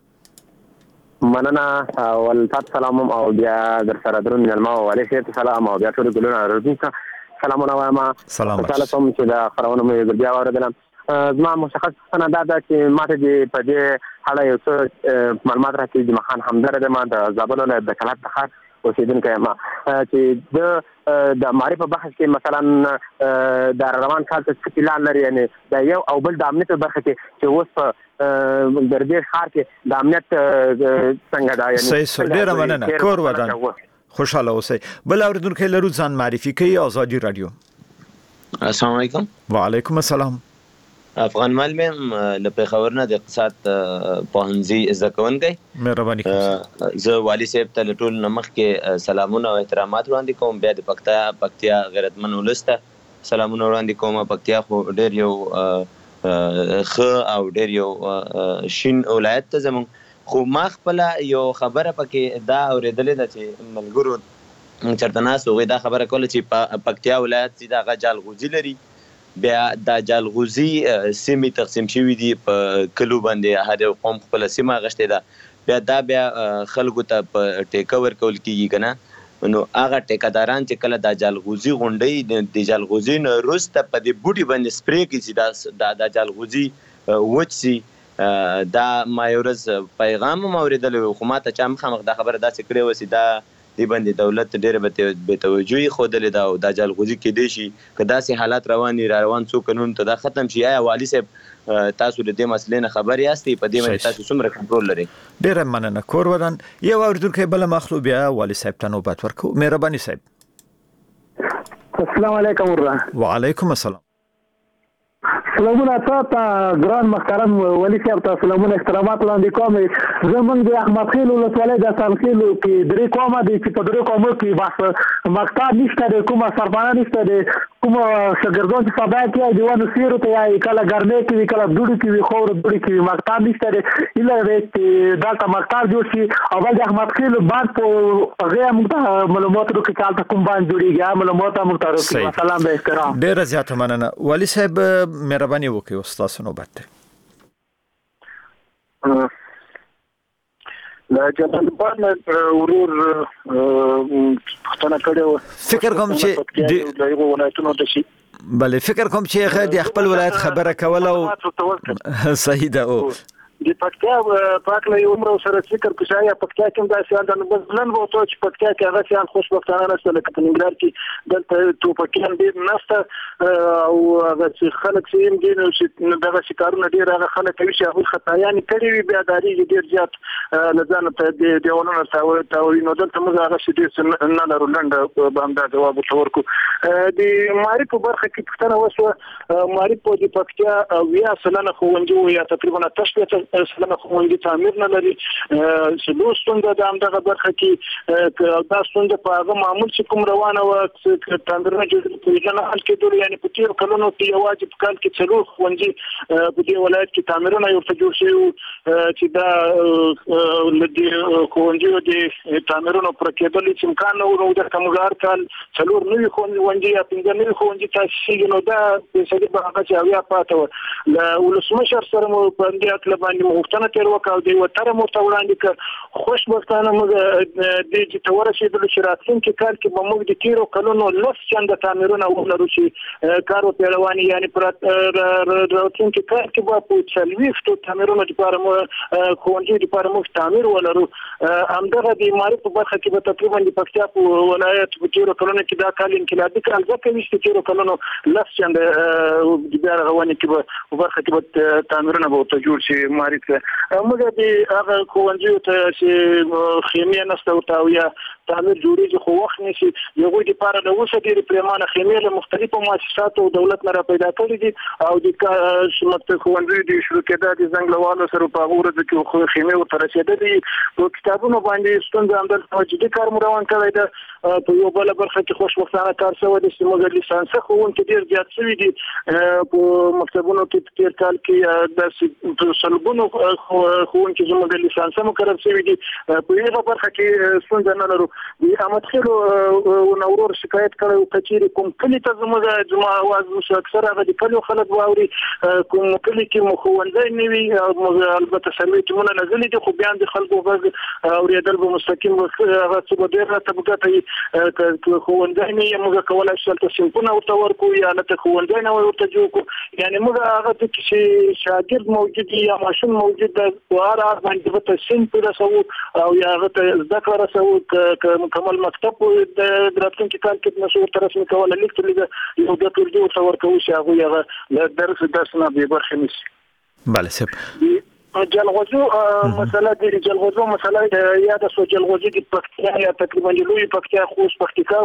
مننه ولتات سلام او بیا در سره درون ملما والي صاحب سلام او بیا ټول ګلونه راځي سلامونه وایم. سلام. سلام چې دا خبرونه مې بیا اوریدل. زما مشخص سند دا چې ماته دې په دې اړه یو څه معلومات راکړي. د مخان همدرد ما د زابل ولایت د کلات څخه اوسیدونکی یم چې د معرفت په بحث کې مثلا د روان کال څه پلان لري، یعنی د یو او بل د امنیت په برخه کې چې اوس په ګردې ښار کې د امنیت څنګه دا یعنی صحیح ډیره مننه کور ودان خوشاله اوسئ. بل اوریدونکو لرو ځان معرفي کوي آزادي رادیو. السلام علیکم. وعلیکم السلام. افغان معلم له پیښور نه د اقتصاد پوهنځي زده کوونکی. مهرباني کوئ. زه والي صاحب ته ټول نمخ کې سلامونه او احترامات وړاندې کوم. بیا د پکتیا غیرتمن ولس ته سلامونه وړاندې کوم. پکتیا خو ډېر یو ښه او ډېر یو شین ولایت ته زموږ، خو ما خپله یو خبره پکې دا اورېدلې ده چې ملګرو چېرته ناست هغوی دا خبره کوله چې پکتیا ولایت چې د هغه جلغوزي لري. بیا دا جلغوزي سیمې تقسیم شوي دي په کلو باندې، هر یو قوم خپله سیمه اخیستې ده. بیا خلکو ته په ټیکه ورکول کېږي که نه، نو هغه ټیکهداران چې کله دا جلغوزي غونډوي د جلغوزي نه وروسته په دې بوټي باندې سپرې کوي چې دا جلغوزي وچ سي. دا ما یو ورځ پیغام هم اورېدلی و، خو ما ته چا مخامخ دا خبره داسې کړې وه چې دا دې باندې دولت ډېره بې توجهي ښودلې ده او دا جلغوزي کېدی شي که داسې حالات روان څو کلونو ته دا ختم شي. آیا والي صاحب تاسو د دې مسلې نه خبر یاستئ؟ په دې باندې تاسو څومره کنټرول لرئ؟ ډېره مننه کور ودان. یو اوریدونکی بله مخلو بیا والي صاحب ته نوبت ورکوو. مهرباني صاحب. السلام علیکم. وعلیکم السلام. سلامونه تاسو ګران محترم والي صاحب ته سلامونه احترامات وړاندې کوم. زمونږ د احمد خیل ولسوالۍ د سالخیلو کې درې قومه دي چې په درې قومو کې بس مکتب نشته دی، کومه سرپانه نشته دی، کومه شاګردان چې سبا کې دیوانو سیرو ته یې کله ګرمۍ کې وي کله دوړې کې وي خور دوړې کې وي مکتب نشته دی. ایله چې دلته مکتب جوړ شي او بل د احمد خیل باند په هغه موږ ته معلومات ورکړي چې هلته کوم باند جوړېږي معلومات موږ ته ورکړي. سلام به احترام. ډېره زیاته مننه والي صاحب. مهرباني وکړئ استاد نوبت ته. لا جلال آباد ورور پښتنه کړو. فکر کوم چې دغه ولایتونو د شي بله فکر کوم چې د خپل ولایت خبره کوله او صحیح ده. او د پکتیا پاکله یو عمر سره فکر کوي یا پکتیا کې دا سیال د بزلن وو ته چې پکتیا کې هغه سیال خوشبختانه نشته لکه په ننګرهار کې دلته توپکیان ډېر نشته او هغه چې خلک سیم دي نو چې دغه شکارونه ډېر هغه خلک کوي چې هغه خطایانې کړي وي بیا داري ډېر زیات لزانه ته د دیوالونو تاوي نو دلته موږ هغه شې نه لرو لنډه باندې جواب ورکو. د ماری په برخه کې پښتنه وسو ماری په د پکتیا ویا سلنه خوندې یا تقریبا تشبیه سلنه خوندې تعمیر نه لري. سلو ستونزه د همدغه برخه کې دا ستونزه په هغه معمول چې کوم روانه وه تعمیرونه جوړېدل نه حل کېدل، یعنې په تېرو کلونو کې یوازې په کال کې څلور ښوونځي په دې ولایت کې تعمیرونه ورته جوړ شوي وو چې دا له دې ښوونځیو د تعمیرونو پوره کېدل هېڅ امکان نه و. نو درته موږ هر کال څلور نوي ښوونځي یا پنځه نوي ښوونځي تاسیسېږي، نو دا فیصدي به هغه چې اویا پاته وه. له ولسمشر سره مو په همدې هکله باندې غوښتنه تېر وکړه او د یوه تره مو ورته وړاندې کړه. خوشبختانه موږ دې ته ورسېدلو چې راتلونکي کال کې به موږ د تېرو کلونو لس چنده تعمیرونه ولرو چې کار ورته روان وي، یعنې په راتلونکي کال کې به په 40 تعمیرونو دپاره ښوونځیو دپاره موږ تعمیر ولرو. همدغه د معرفت په برخه کې به تقریبا د پکتیا په ولایت په تېرو کلونو کې دا کال انقلابي کال ځکه وي چې تېرو کلونو لس چنده د بیا رغونې کې به په برخه کې به تعمیرونه به ورته جوړ شي. معرفت موږ د هغه ښوونځیو ته چې خیمې نشته ورته او یا تعمیر جوړیږي خو وخت نشي یو د لپاره د اوسه ډېر پریمانه خیمې له مختلفو مؤسساتو او دولت نه را پیدا کړې دي او د شمت خوندې د شروع کېدا د زنګلوالو سره په ورځ کې خو خیمې ورته رسیدلې په کتابونو باندې ستونزه هم د توجیه کار روان کړی ده په یو بل برخه کې خوشبختانه کار شوی د سیمه لیسانس خوونکي ډېر زیات شوي دي په مکتبونو کې تیر کال کې د سلګونو خوونکي زموږ لیسانس مقرر شوي دي په یوه برخه کې ستونزه نه لرو د احمد خیل نورور شکایت کړی کچېرې کوم کلي ته زموږ اواز وشو اکثر هغه د کلیو خلک واوري کوم کلي کې مو ښوونځی نه وي البته سروې ټیمونه نازلي دي خو بیا د خلکو غږ اورېدل به مستقیم هغه څه به ډېر راته به ګټه وي ښوونځی نه یې موږ کولی شو هلته صنفونه ورته ورکړو یا هلته ښوونځی نه ورته جوړ کړو یعنې موږ هغه ته چې شاګرد موجود یا ماشوم موجود ده په هر اړخ باندې به ته صنف رسوو او یا هغه ته زده کړه رسوو مکمل مکتب د راتلونکي کال کې نشو ورته رسمي کولی لیک ته لږه یو دوه ټولګي ورته ورکوو چې هغوی هغه له درس نه بې برخې نشي بله صاحب جلغوزو مسله د جلغوزو مسله یا د سو جلغوزو د پکتیا یا تقریبا لوی پکتیا خوست پکتیا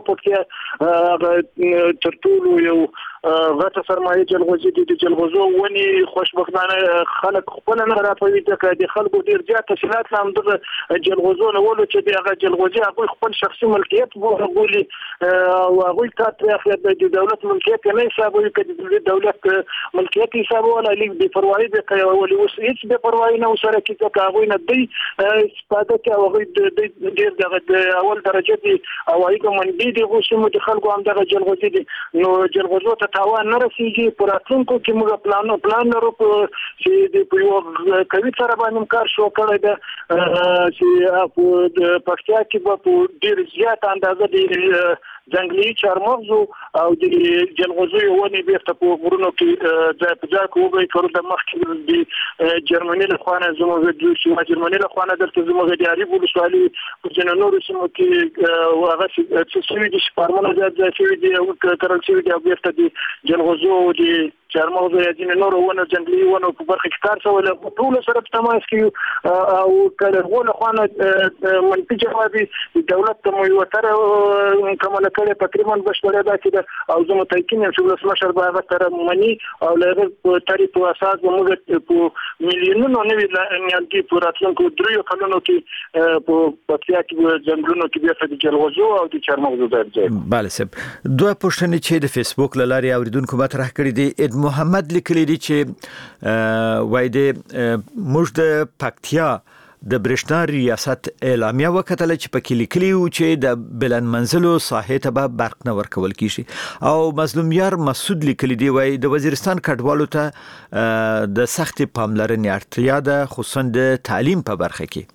تر ټولو یو غټه سرمایه جلغوزي د جلغوزو ونی خوشبختانه خلک خپل نه راپوي ته د خلکو ډیر زیات تشکیلات هم د جلغوزو نه ولو چې دغه جلغوزي هغه خپل شخصي ملکیت بولي او هغه کار اخر د دولت ملکیت نه حسابوي چې د دولت ملکیت حساب ولا لیک د پروايي د ولي اوس هیڅ د پروايي نه سره کې کاغوي نه دی استفاده کوي د اول درجه دي او ایګو منډي د غوښمو د خلکو هم د جلغوزي دي نو جلغوزو تاوان نه رسیږي پر راتلونکو کې موږ پلان لرو چې د یو کوي سره باندې کار شو کړی ده چې په پکتیا کې به ډیر زیات اندازه د ځنګلي چارمغز او د جلغوزي ونې بیرته په غرونو کې ځای په ځای کوي کړو د مخکې د جرمني له خوانه زموږ د شمال جرمني له خوانه دلته زموږ د اړیب ولسوالي په جنونو سیمو کې هغه چې سوي د شپارمنو ځای شوي دي او کارل شوي دي بیرته د جلغوزو د چارمغز یا ځینې نورو ونو ځنګلي ونو په برخه کې کار شوی ټول سره په تماس کې او کله له خوانه منفي جواب دولت ته یو تر کومه کړه تقریبا بشپړه ده چې او زموږ تایکین چې ولسمشر به هغه تر منی او له تاریخ په اساس موږ په میلیونونو نوي نیالګي په راتلونکو 3 کلونو کې په پکتیا کې ځنګلونو کې بیا د جلغوزو او د چارمغزو ځای بله صاحب دوه پوښتنې چې د فیسبوک له لارې اوریدونکو مطرح کړي دي محمد لیکلی دی چې وای دی موږ د پکتیا د برېښنا ریاست اعلامیه وکړه چې پکې لیکلی و چې د بلند منزلو ساحې ته به برق نه ورکول کیږي او مظلوم یار مسعود لیکلی دی وای د وزیرستان کډوالو ته د سخت پاملرنې اړتیا ده خصوصا د تعلیم په برخه کې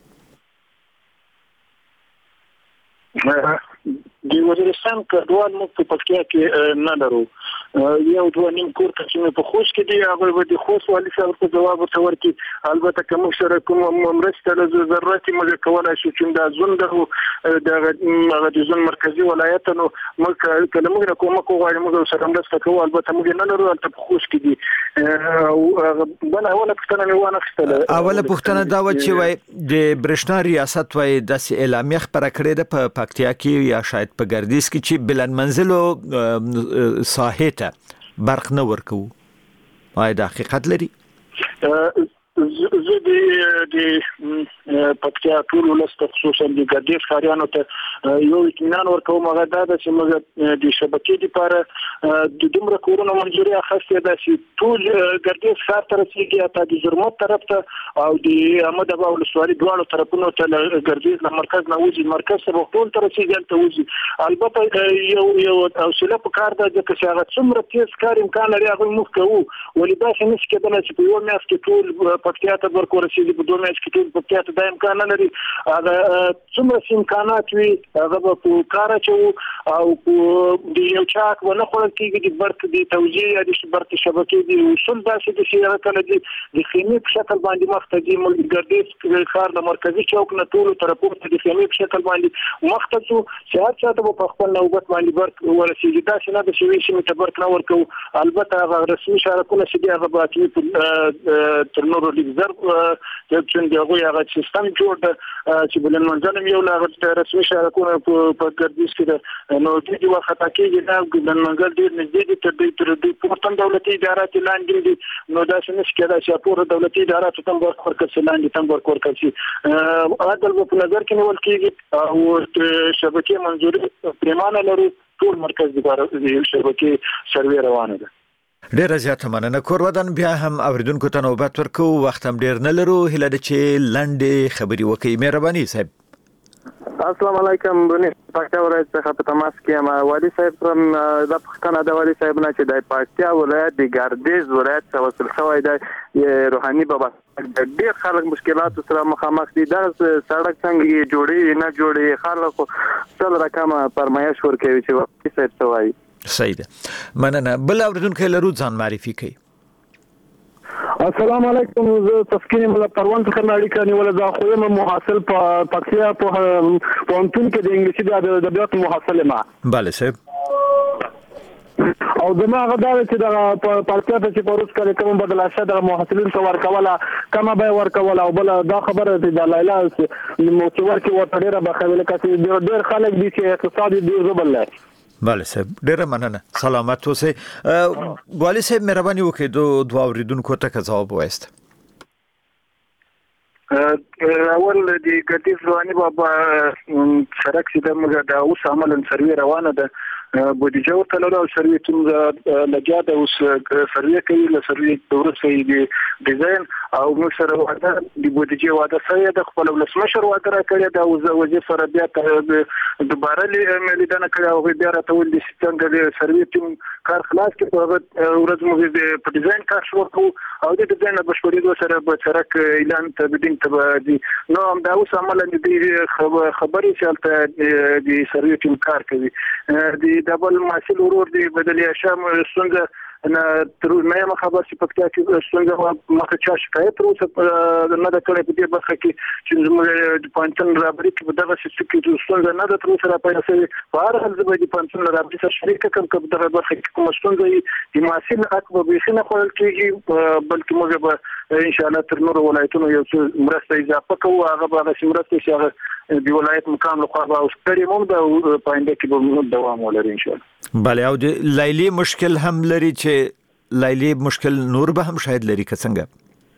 د وزیرستان کډوال موږ په پکتیا کې نه لرو یو دوه نیم کور چې په خوست کې دی هغه د خوست والي صاحب ته جواب ورکړي البته کوم سره کوم مرسته له ضرورت موږ کولای شو چې د ځوند د ځوند مرکزی ولایت نو موږ کله موږ کوم غواړو موږ سره مرسته کوو البته موږ نه لرو ته په خوست کې دی او بل اوله پښتنه نه وانه خستله اوله پښتنه دا و چې وای د برېښنا ریاست وای د اعلامیه خبره کړې ده په پکتیا کې یا شاید په ګردیز کې چې بلند منزلو ساحې برق نه ورکو آیا دا حقیقت لري زه د پکتیا ټول ولست خصوصا د ګردیز ښاریانو ته یو اطمینان ورکوم هغه دا چې موږ د شبکې لپاره د دومره کورونو منځوري اخیستې ده چې ټول ګردیز ښار ته رسیږي حتی د زرمت طرف ته او د احمد ابا ولسوالي دواړو طرفونو ته ګردیز له مرکز نه وځي مرکز ته ټول ته رسیږي هلته وځي البته یو حوصله پکار ده ځکه چې هغه څومره تیز کار امکان لري هغه موږ کوو ولې داسې نشي کېدلی چې په یو میاشت کې ټول پکتیا ته ورکول شي په 2 میاشت کې ټول پکتیا ته د امکان نه لري هغه څومره امکانات وي هغه په کار اچو او د یو چاک ونه خورل کېږي د برق د توزیع یا د برق شبکې د اصول داسې د شي کله د خیمې په شکل باندې مخته د ګردیز ښار د مرکزی چوک نه ټول طرفونو ته د خیمې په شکل باندې مخته شو چې هر چاته په خپل نوبت باندې برق ورسیږي داسې نه د شوي شي ته برق نه ورکو البته هغه رسمي شارکونه چې هغه باید تر نورو ضرب چې هغه سیستم جوړ د چې بلن منځنه یو لا رسمي شارکونه په ګردیز کې نو د دې وخت کې نه بلن منځل ډیر نږدې تر دې پورتن دولتي ادارات لاندې دي نو دا څنګه کېدای چې پور دولتي ادارات تم ورکړ لاندې تم ورکړ شي عدل په نظر کې نیول کېږي او شبکې منځوري پریمانه لري ټول مرکز د شبکې سروې روانه ده. ډیر زیاته مننه کورودان بیا هم اوریدونکو ته نوبت ورکو وخت هم ډیر نه لرو هله د چې لنډه خبري وکي مهرباني صاحب. السلام علیکم بني پکتیا ولایت څخه په تماس کې ما والي صاحب د پښتنه د والي صاحب نه چې د پکتیا ولایت د ګردیز ولایت څخه وصل شوی د روحاني بابا د ډیر خلک مشکلات سره مخامخ دي د سړک څنګه جوړي نه جوړي خلک څل رقم فرمایش ورکوي چې والي صاحب سوای صحیح ده مننه بل اوریدونکو لرو ځان معرفي کوي. السلام علیکم زه تسکین مل پروان څخه اړیکه نیول دا خو یم محصل په پکتیا په پونتون کې د انګلیسي د ادبیات محصل ما bale صاحب او دماغه دا چې د پکتیا په پروس کې کوم بدلاشه د محصلین څو ورکوله کما به ورکوله او بل دا خبره د لایلا موثور کې ورته ډیره بخوله کړي ډیر خلک دي چې اقتصادي دی زبل bale صاحب ډیره مننه سلامت اوسئ. والي صاحب مهرباني وکړئ دوه اوریدونکو ته جواب وایست. اول د ګردیز رواني بابا سړک چې د اوس عملاً سروې روانه ده بودیجه ورته لرو او سروې ټیم لګیا ده اوس سروې کوي له سروې ورسې د ډیزاین او موږ سره وعده د بودیجه وعده سره د خپل ولسمشر وعده راکړی دا او وزیر سره بیا دوباره لیدنه کړې او بیا راته ول د څنګه د سروې ټیم کار خلاص کې په ورځ موږ په ډیزاین کار شروع کوو او د ډیزاین بشپړېدو سره به سړک اعلان تبدیل تبدي نو هم دا اوس عملاً د خبرې چې د سروې ټیم کار کوي د دبل ماسل ورور دی بدلیا شام څنګه نه تر نه خبر چې پکتیا کې څنګه مخه چا شکایت وروسته نه د کړې په دې برخه کې چې زموږ د پانتن رابطې کې دغه څه څنګه نه د تر سره پیدا شوی په هر حال زه د پانتن رابطې سره شریک کوم چې دغه برخه کې کوم څنګه د ماسل اکبر بخنه خپل کېږي بلکې موږ به ان شاء الله تر نور ولایتونو یو څه مرسته اضافه کوو هغه به مرسته شي هغه د ولایت مقام له خوا او ستړي مونږ د پاینده کې به دوام ولري ان شاء الله. bale او د لایلی مشکل هم لري چې لایلی مشکل نور به هم شاید لري که څنګه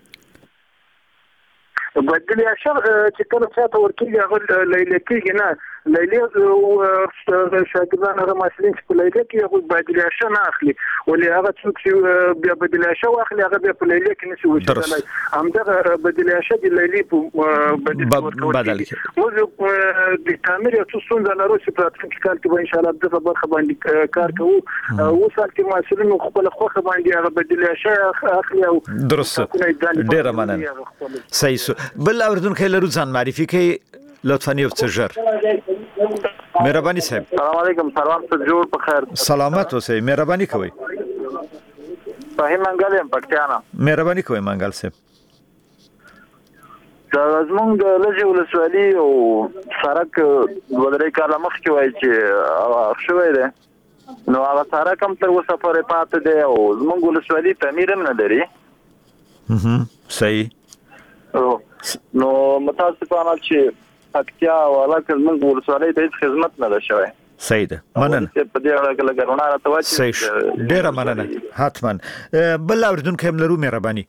بدلی اشر چې کله څه ورکیږي هغه لایلی کېږي نه لایلی شاګردان هغه مسلین چې په لایلی کې هغه بدلی اشر نه اخلي ولې هغه څوک چې بیا بدلی اشر واخلي هغه بیا په لایلی کې نشي وشتلای همدغه بدلی اشر د لایلی په بدل موږ د تعمیر یو څه څنګه لرو چې په راتلونکي کال کې ان شاء الله د برخه باندې کار کوو او سال کې مسلین خپل خوخه باندې هغه بدلی اشر اخلي او درست ډیر مننه صحیح بل اوردونکو لرو ځان معرفي کوي لطفا یو څه ژر مهرباني صاحب. السلام علیکم سلام ته جوړ په خیر سلامت اوسئ مهرباني کوئ. فهم منګل یم پکتیانا مهرباني کوئ منګل صاحب. دا زمونږ د لږه ولسوالي او سړک ودرې کاله مخکې وای چې شوی دی نو هغه سړک هم تر اوسه پورې پاتې دی او زمونږ ولسوالي تعمیر هم نه لري. صحیح نو متاسفانه چې پکتیا ولاکه زمونږ ولسوالي د هیڅ خدمت نه ده شوی. صحیح ده مننه په دې اړه کې لګرونه راته واچي صحیح ډیره مننه حتما بل اوریدونکو هم لرو مهرباني.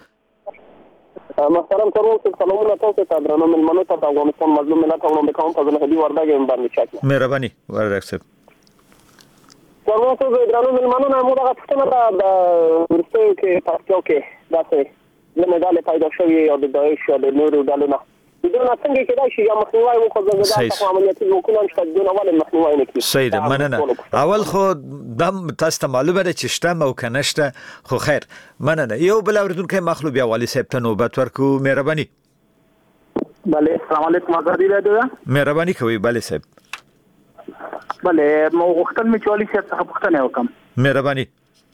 محترم ترور سلامونه تاسو ته درنو ملمنو ته افغانستان مظلوم ملت او د قوم فضل هدي وردګ باندې شکل مهرباني وردګ صاحب. ترور ته درنو ملمنو نه موږ غوښتنه د ورسته کې پاتو کې داسې نه مداله پیدا شوی او د داعش او د نورو ډلو نه دونه څنګه کېدای شي یا مخنیوي وکړو زګدا عملیاتي وکړو چې دونه ولې مخنیوي نه کیږي. صحیح ده مننه اول خو دم تاسو ته معلومه ده چې شته او کنهشته خو خیر مننه یو بل اوریدونکو مخلوب یا والي صاحب ته نوبت ورکو مهرباني. bale السلام علیکم آزادی راډیو مهرباني کوي bale صاحب. bale مو وختل می چالي صاحب څخه پوښتنه وکم مهرباني.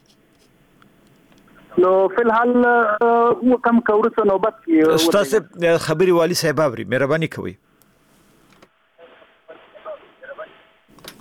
نو فلحال وکم کورسه نوبت کې تاسو خبري والي صاحب اوري مهرباني کوي.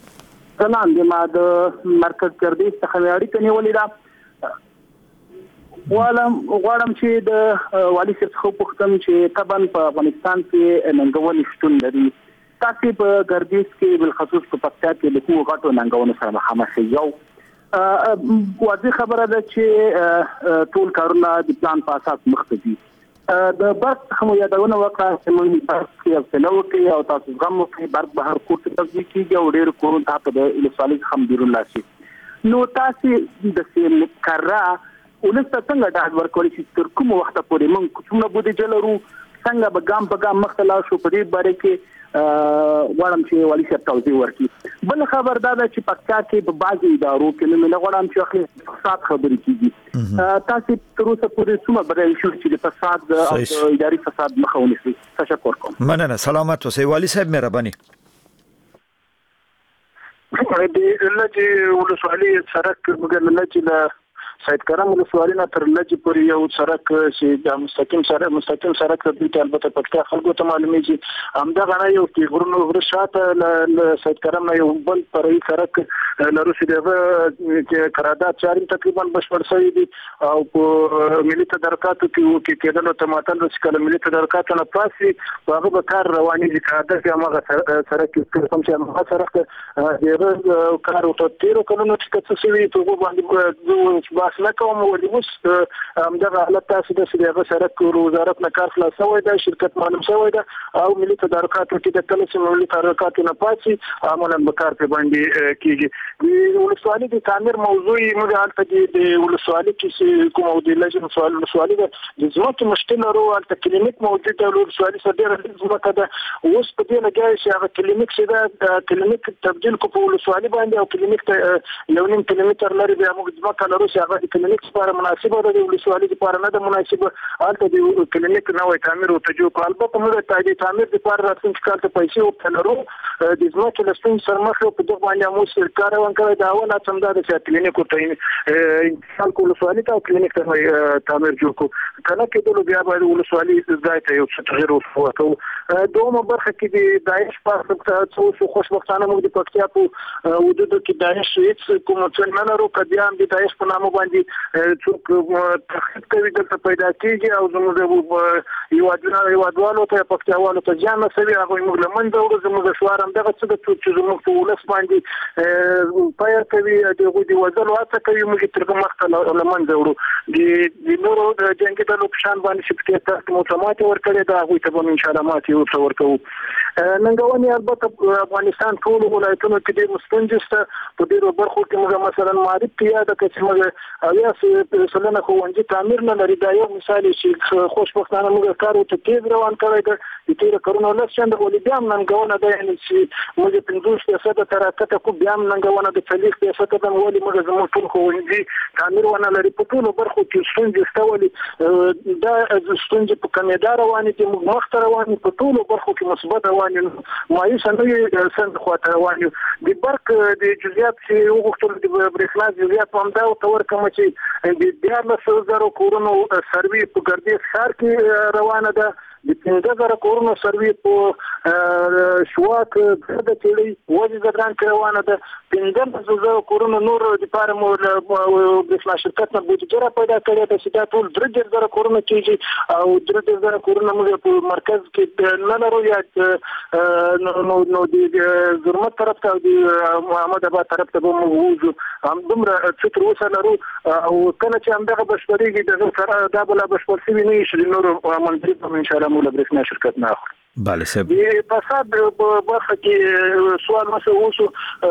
زمان د ما د مرکز ګردیز څخه اړیکه نیولې ده غواړم چې د والي صاحب خو پوښتنه چې طبعا په افغانستان کې ننګونې شتون لري. تاسو په ګردیز کې بل خصوص په پکتیا کې د کومو غټو ننګونو سره مخامخ یو واضح خبره ده چې ټول کارونه د پلان په اساس مخ ته ځي. د برق هم یادونه وکړه چې موږ برق کې افسلو کې او تاسو غمو کې برق بهر کوټ ته کېږي او ډېر کورون ته په الوسالي هم بیرون لاسي. نو تاسو د سیل کرا ولسته څنګه ډاډ ورکول چې تر کوم وخت پورې موږ کومه بودیجه لرو څنګه به ګام په ګام مخته لاړ شو په دې باره کې غواړم چې والي صاحب توضیح ورکړي. بل خبر دا ده چې پکتیا کې په بعضي ادارو کې نه غواړم چې اخلي فساد خبرې کیږي. تاسو تر اوسه پورې څومره برابر شو چې د فساد او اداري فساد مخه ونیسي؟ تشکر کوم. مننه. سلامت اوسئ والي صاحب، مهرباني. د لږ ولسوالي سرک مګر لږ سید کرم ولسوالي نه تر لږ پورې یو سرک چې د مستقیم سرک د البته پکتیا خلکو ته معلومي چې همدغه نه یو کې غرونو ورشاته ل سید کرم نه یو بل پرې سرک لرو چې د قرارداد چاري تقریبا بشپړ شوی دي او په ملي تدارکاتو کې کېدل ته ماتل چې کله ملي تدارکاتو نه پاسي هغه به کار رواني دي. قرارداد کې هغه سرک کوم چې هغه سرک د کار او تطبیق کولو چې څه شوی ته باندې نه کوم ولې اوس همدغه حالت تاسو د سیاغه سرک وزارت نه کار خلاص شوی دی، شرکت معلوم شوی دی او ملي تدارکاتو کې د کله چې ملي تدارکاتو نه پاتې عملاً به کار په باندې کیږي. د ولسوالۍ د تعمیر موضوع موږ هلته د ولسوالۍ کې کوم د لجنه ولسوالۍ د ځمکې مشکل لرو، هلته کلینیک موجود دی. ولسوالۍ سره ډېره ځمکه ده، اوس په دې لګیا چې هغه کلینیک چې دا کلینیک تبدیل کو په ولسوالۍ باندې او کلینیک ته 1.5 کیلومتر لري بیا موږ ځمکه لرو چې هغه د کلینیک لپاره مناسبه ده، د ولسوالۍ لپاره نه ده مناسبه. هلته د کلینیک نوې تعمیر ورته جوړ کړ. البته موږ د تعمیر لپاره راتلونکي کال ته پیسې ورته لرو. د ځمکې له ستونزې سره مخ یو په دغه باندې موږ کار روان کړی. د اول هڅه دا ده چې کلینیک ورته انتقال کړو ولسوالۍ ته او کلینیک ته تعمیر جوړ کړو. کله کېدلو بیا باید ولسوالۍ ځای ته یو څه تغییر ورکړو. دومره برخه کې د داعش په څو خوشبختانه موږ د پکتیا په حدودو کې داعش هیڅ کوم څه نه لرو. که بیا هم د داعش په نامه باندې څوک تخریب کوي دلته پیدا کېږي او زموږ هیوادوالو ته پکتیاوالو ته زیان رسوي، هغوی موږ له منځه وړو. زموږ شعار همدغه څه ده چې زموږ په ولس باندې پیر کوي، د هغوی د وژلو هڅه کوي، موږ یې تر مخته له منځه وړو. د نورو د جنګي ډلو په شان باندې چې پکې تاسو مو ته ماتې ورکړې ده، هغوی ته به انشاءالله ماتې ورته ورکوو. ننګونې البته افغانستان ټولو ولایتونو کې ډېر ستونزې شته. په ډېرو برخو کې موږ مثلا معرف کې یاده کړه چې موږ اویا سلنه ښوونځي تعمیر نه لري. دا یو مثال چې خوشبختانه موږ کار ورته تیز روان کړی دی. د تېرو کلونو لس چنده ولې بیا هم ننګونه ده، یعنې چې موږ 50% ته راکته کړو، بیا هم ننګونه ده 40% ده. ولې موږ زموږ ټول ښوونځي تعمیر ونه لري؟ په ټولو برخو کې ستونزې شته. ولې دا ستونزې په کمېدا روانې دي، موږ مخته روان یو، په ټولو برخو کې مثبت روان یو، مایوسه نه یو، څنګه خواته روان یو. د برق د جزئیات چې وغوښتل د برېښنا جزئیات همدا ورته ورکړم چې د 14,000 کورونو سروي په ګردیز ښار کې روانه ده، د 15,000 کورونو سروي په شواک د چړې وځي ګران کې روانه ده. 15,000 کورونو نور د لپاره مو برېښنا شرکت نه بودیجه پیدا کړې ده چې دا ټول 3,000 کورونه کېږي او 3,000 کورونه موږ په مرکز کې نه لرو. یا نو د زرمت طرف ته او د محمد آباد طرف ته به موږ وځو، همدومره څه تر اوسه لرو. او کله چې همدغه بشپړېږي دغه سره دا بله بشپړ شوي نه وي چې د نورو منځري به انشاءالله موږ له برېښنا شرکت نه اخلو. بله صاحب، د فساد په برخه کې سوال مسه اوسو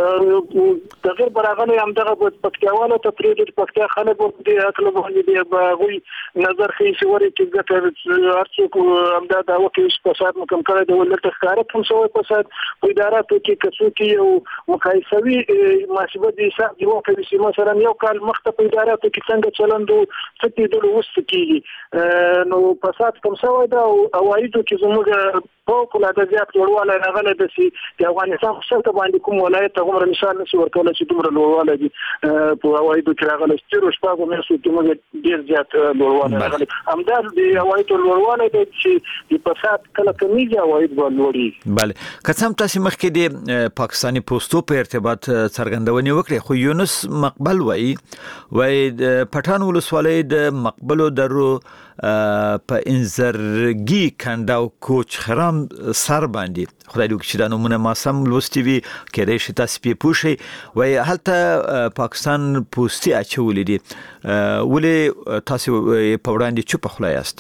تغیر براغلی همدغه پکتیاوالو ته پرېږدي. د پکتیا خلک به دې هکله باندې به هغوی نظر ښیي چې ولې چې ګټه هر څوک همدا دعوه کوي چې فساد مو کم کړی دی. ولې ورته ښکاره کم شوی فساد په اداراتو کې که څوک یو مقایسوي محاسبه د حساب جوړ کوي چې مثلا یو کال مخته په اداراتو کې څنګه چلند و څه کېدلو اوس څه کېږي. نو فساد کم شوی ده او عوایدو کې زموږ فوق العاده زیات لوړوالی راغلی د چې افغانستان خصوصا باندې کوم ولایت ته عمر مثال نشي ورکول چې دومره لوړوالی دي په هوایدو کې راغلی چې شپږو میاشتو کې موږ ډیر زیات لوړوالی راغلی همدا د هوایدو لوړوالی دی چې د فساد کله کمیږي هواید به لوړیږي. بله که څه هم تاسو مخکې د پاکستاني پوسټو په ارتباط څرګندونې وکړې خو یونس مقبل وایي د پټان ولسوالۍ د مقبلو درو په انزرګي کنډاو کوچ خرام سر باندې خدای دې چې دا نمونه ما سم لوستي وي کېدای شي تاسو په پوښي وای هلته پاکستان پوسټي اچولې دي ولې تاسو په وړاندې چوپ خلایاست؟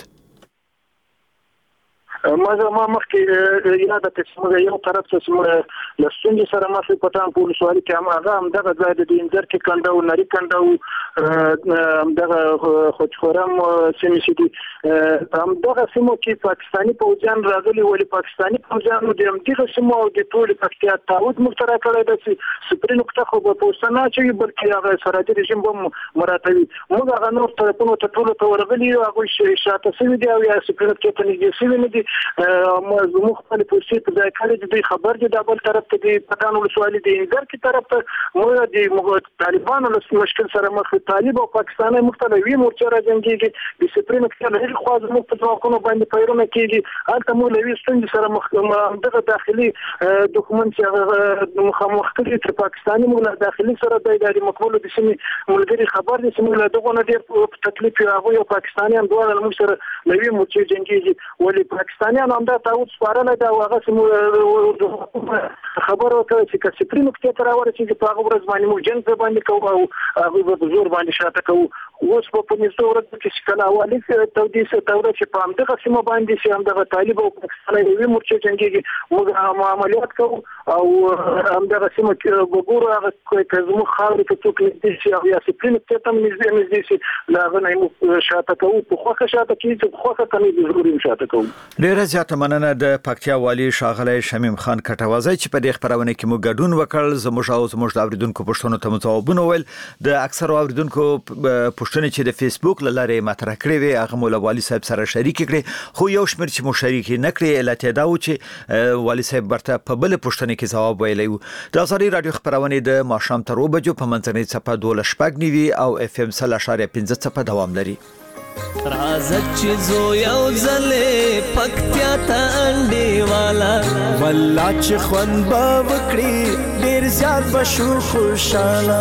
ما مخکې یاد کړم یو طرف ته موږ لسونی سره مخې پټان په ولسوالۍ کې هم دغه ځای د انځر کې کنډاو نری کنډاو دغه خوچخورم سیمې چې دي هم دغه سیمو کې پاکستاني پوځیان راغلي ولې پاکستاني پوځیانو د همدغه سیمو او د ټول پکتیا تعهد مشترک کړی دی چې سپرین نقطه خو په پوسټ نه چي بلکې هغه سرحدي رژیم به مراتبي موږ هغه نور طرفونو ته ټول ته ورغلي هغه شاته سوي دي او یا سپرین کې ته نږدې سوي نه دي موږ خپل پوسټ په ځای کړی دي خبر دي د بل طرف ته د پټان ولسوالۍ د انګر کی طرف ته موږ د طالبانو له مشکل سره مخ طالب او پاکستاني مختلفي مورچه راځي د سپرین کې له خوا زموږ په ځواکونو باندې پیرونه کیږي هلته موږ له وستند سره مخ دغه داخلي ډاکومنت چې مخامخ کړي چې پاکستاني موږ داخلي سره د اداري مقبول د سیمې ملګری خبر دي چې موږ له دغه نه ډیر تکلیف هغه یو پاکستاني هم دوه موږ سره لوي مورچه جنگيږي ولې پاکستانیان هم دا تعهد سپارل دا هغه خبر ورکړي چې سپرین کې تر اوره چې په هغه ورځ باندې موږ جنگ باندې کوو او هغه په زور باندې شاته کوو اوس په پنځه ورځې کې شکل اولي تودیس تاوره چې په همدغه سیمه باندې چې همدغه طالب او پاکستاني لوي مورچه جنگيږي موږ عملیات کوو او همدغه سیمه کې وګورو هغه کوم خاورې ته څوک نږدې شي او یا سپرین کې ته نږدې شي لا غنه موږ شاته کوو په خوخه شاته کې خوخه کني ضروري شاته کوو. ډیره زیاته مننه د پکتیا والی ښاغلی شمیم خان کټوازی چې په دې خبرونه کې مو ګډون وکړ زموږ د اوریدونکو پوښتنو ته ځوابونه ویل د اکثر اوریدونکو پوښتنې چې د فیسبوک لاره مطرح کړې وي هغه مولا والی صاحب سره شریک کړي خو یو شمیر چې مو شریک نه کړی علت دا و چې والی صاحب برته په بل پوښتنې کې ځواب ویلی و. د ازادي رادیو خبرونه د ماښام تر 2 بجو په منځنۍ صفه 12:09 او اف ام 0.15 صفه دوام لري. رازت چې زو یو ځلې پکتیا ته انډي والا والله چې خوند به وکړي ډیر زیات بشو خوشاله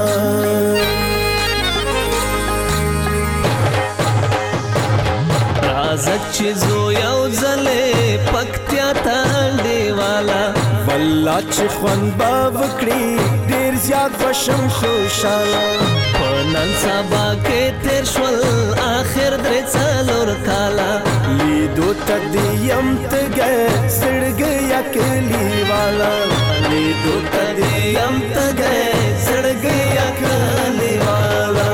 رازت چې زو یو ځلې پکتیا ته انډي والا والله چې خوند به وکړي ډیر زیات بشم خوشاله نن سبا کې تیر شول آخر درې څلور کاله لیدو تدیم تګه سړګیا کلی والا لیدو تدیم تګه سړګیا کلی والا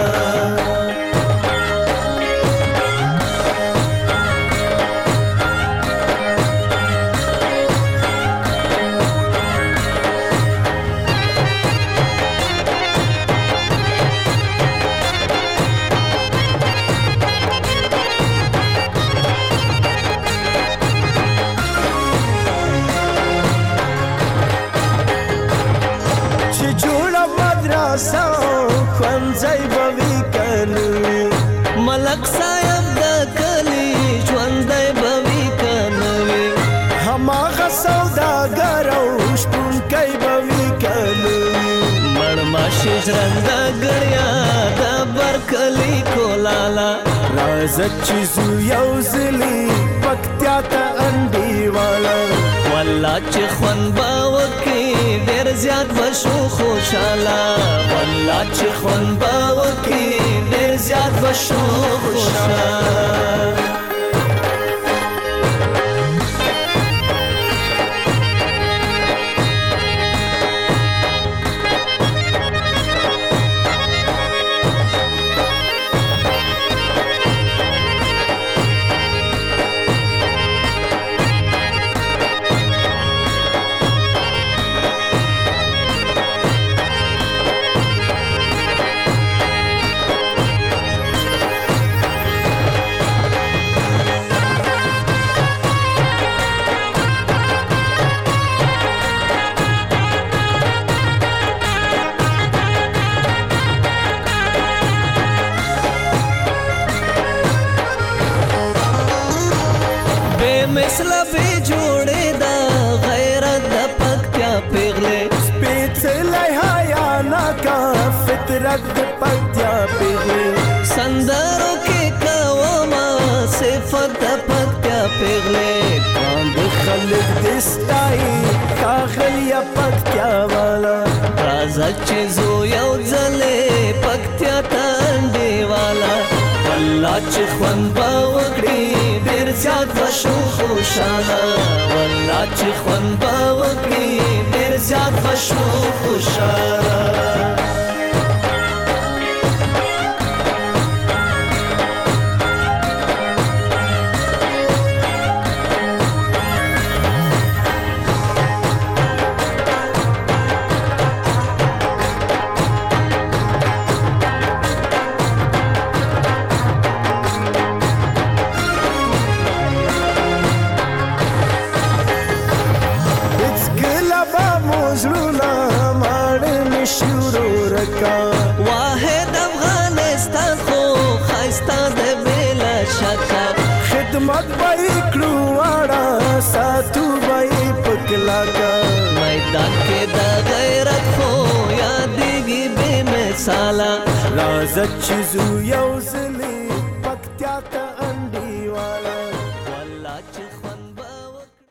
خوانځي بوي کنوي ملک صاحب د کلی ژوندۍ بوي کنوي هماغه سوداګر او شپون کوي بوي کنوي مړما شجرنده ګړیا د برکلی کولالا رازت چې زو یو زلی پکتیا ته انډي والا والله چې خوان باوکي ډیر زیات بشو خوشاله والله چې خوان باوکي ډیر زیات بشو خوشاله به جوړې دا غیرت د پکتیا پیغلې سپېڅلې حیا ناکا فطرت د پکتیا پیغلې سندرو کې کوما صفت د پکتیا پیغلې باند خلک دستای کاغلیا پکتیا والا راځه چې زو یو ځلې پکتیا تانډې والا والله چې خوند به وکړي ډېر زیات به شو خوشاله والله چې خوند به وکړي ډېر زیات به شو خوشاله واحد افغانستان خو خایستا د بلا شکا خدمت بای کړو واړه ساتو بای پکلاکا میدان کې د غیرت خو یادېږي بے مثاله راځه چې زو یو ځلې پکتیا ته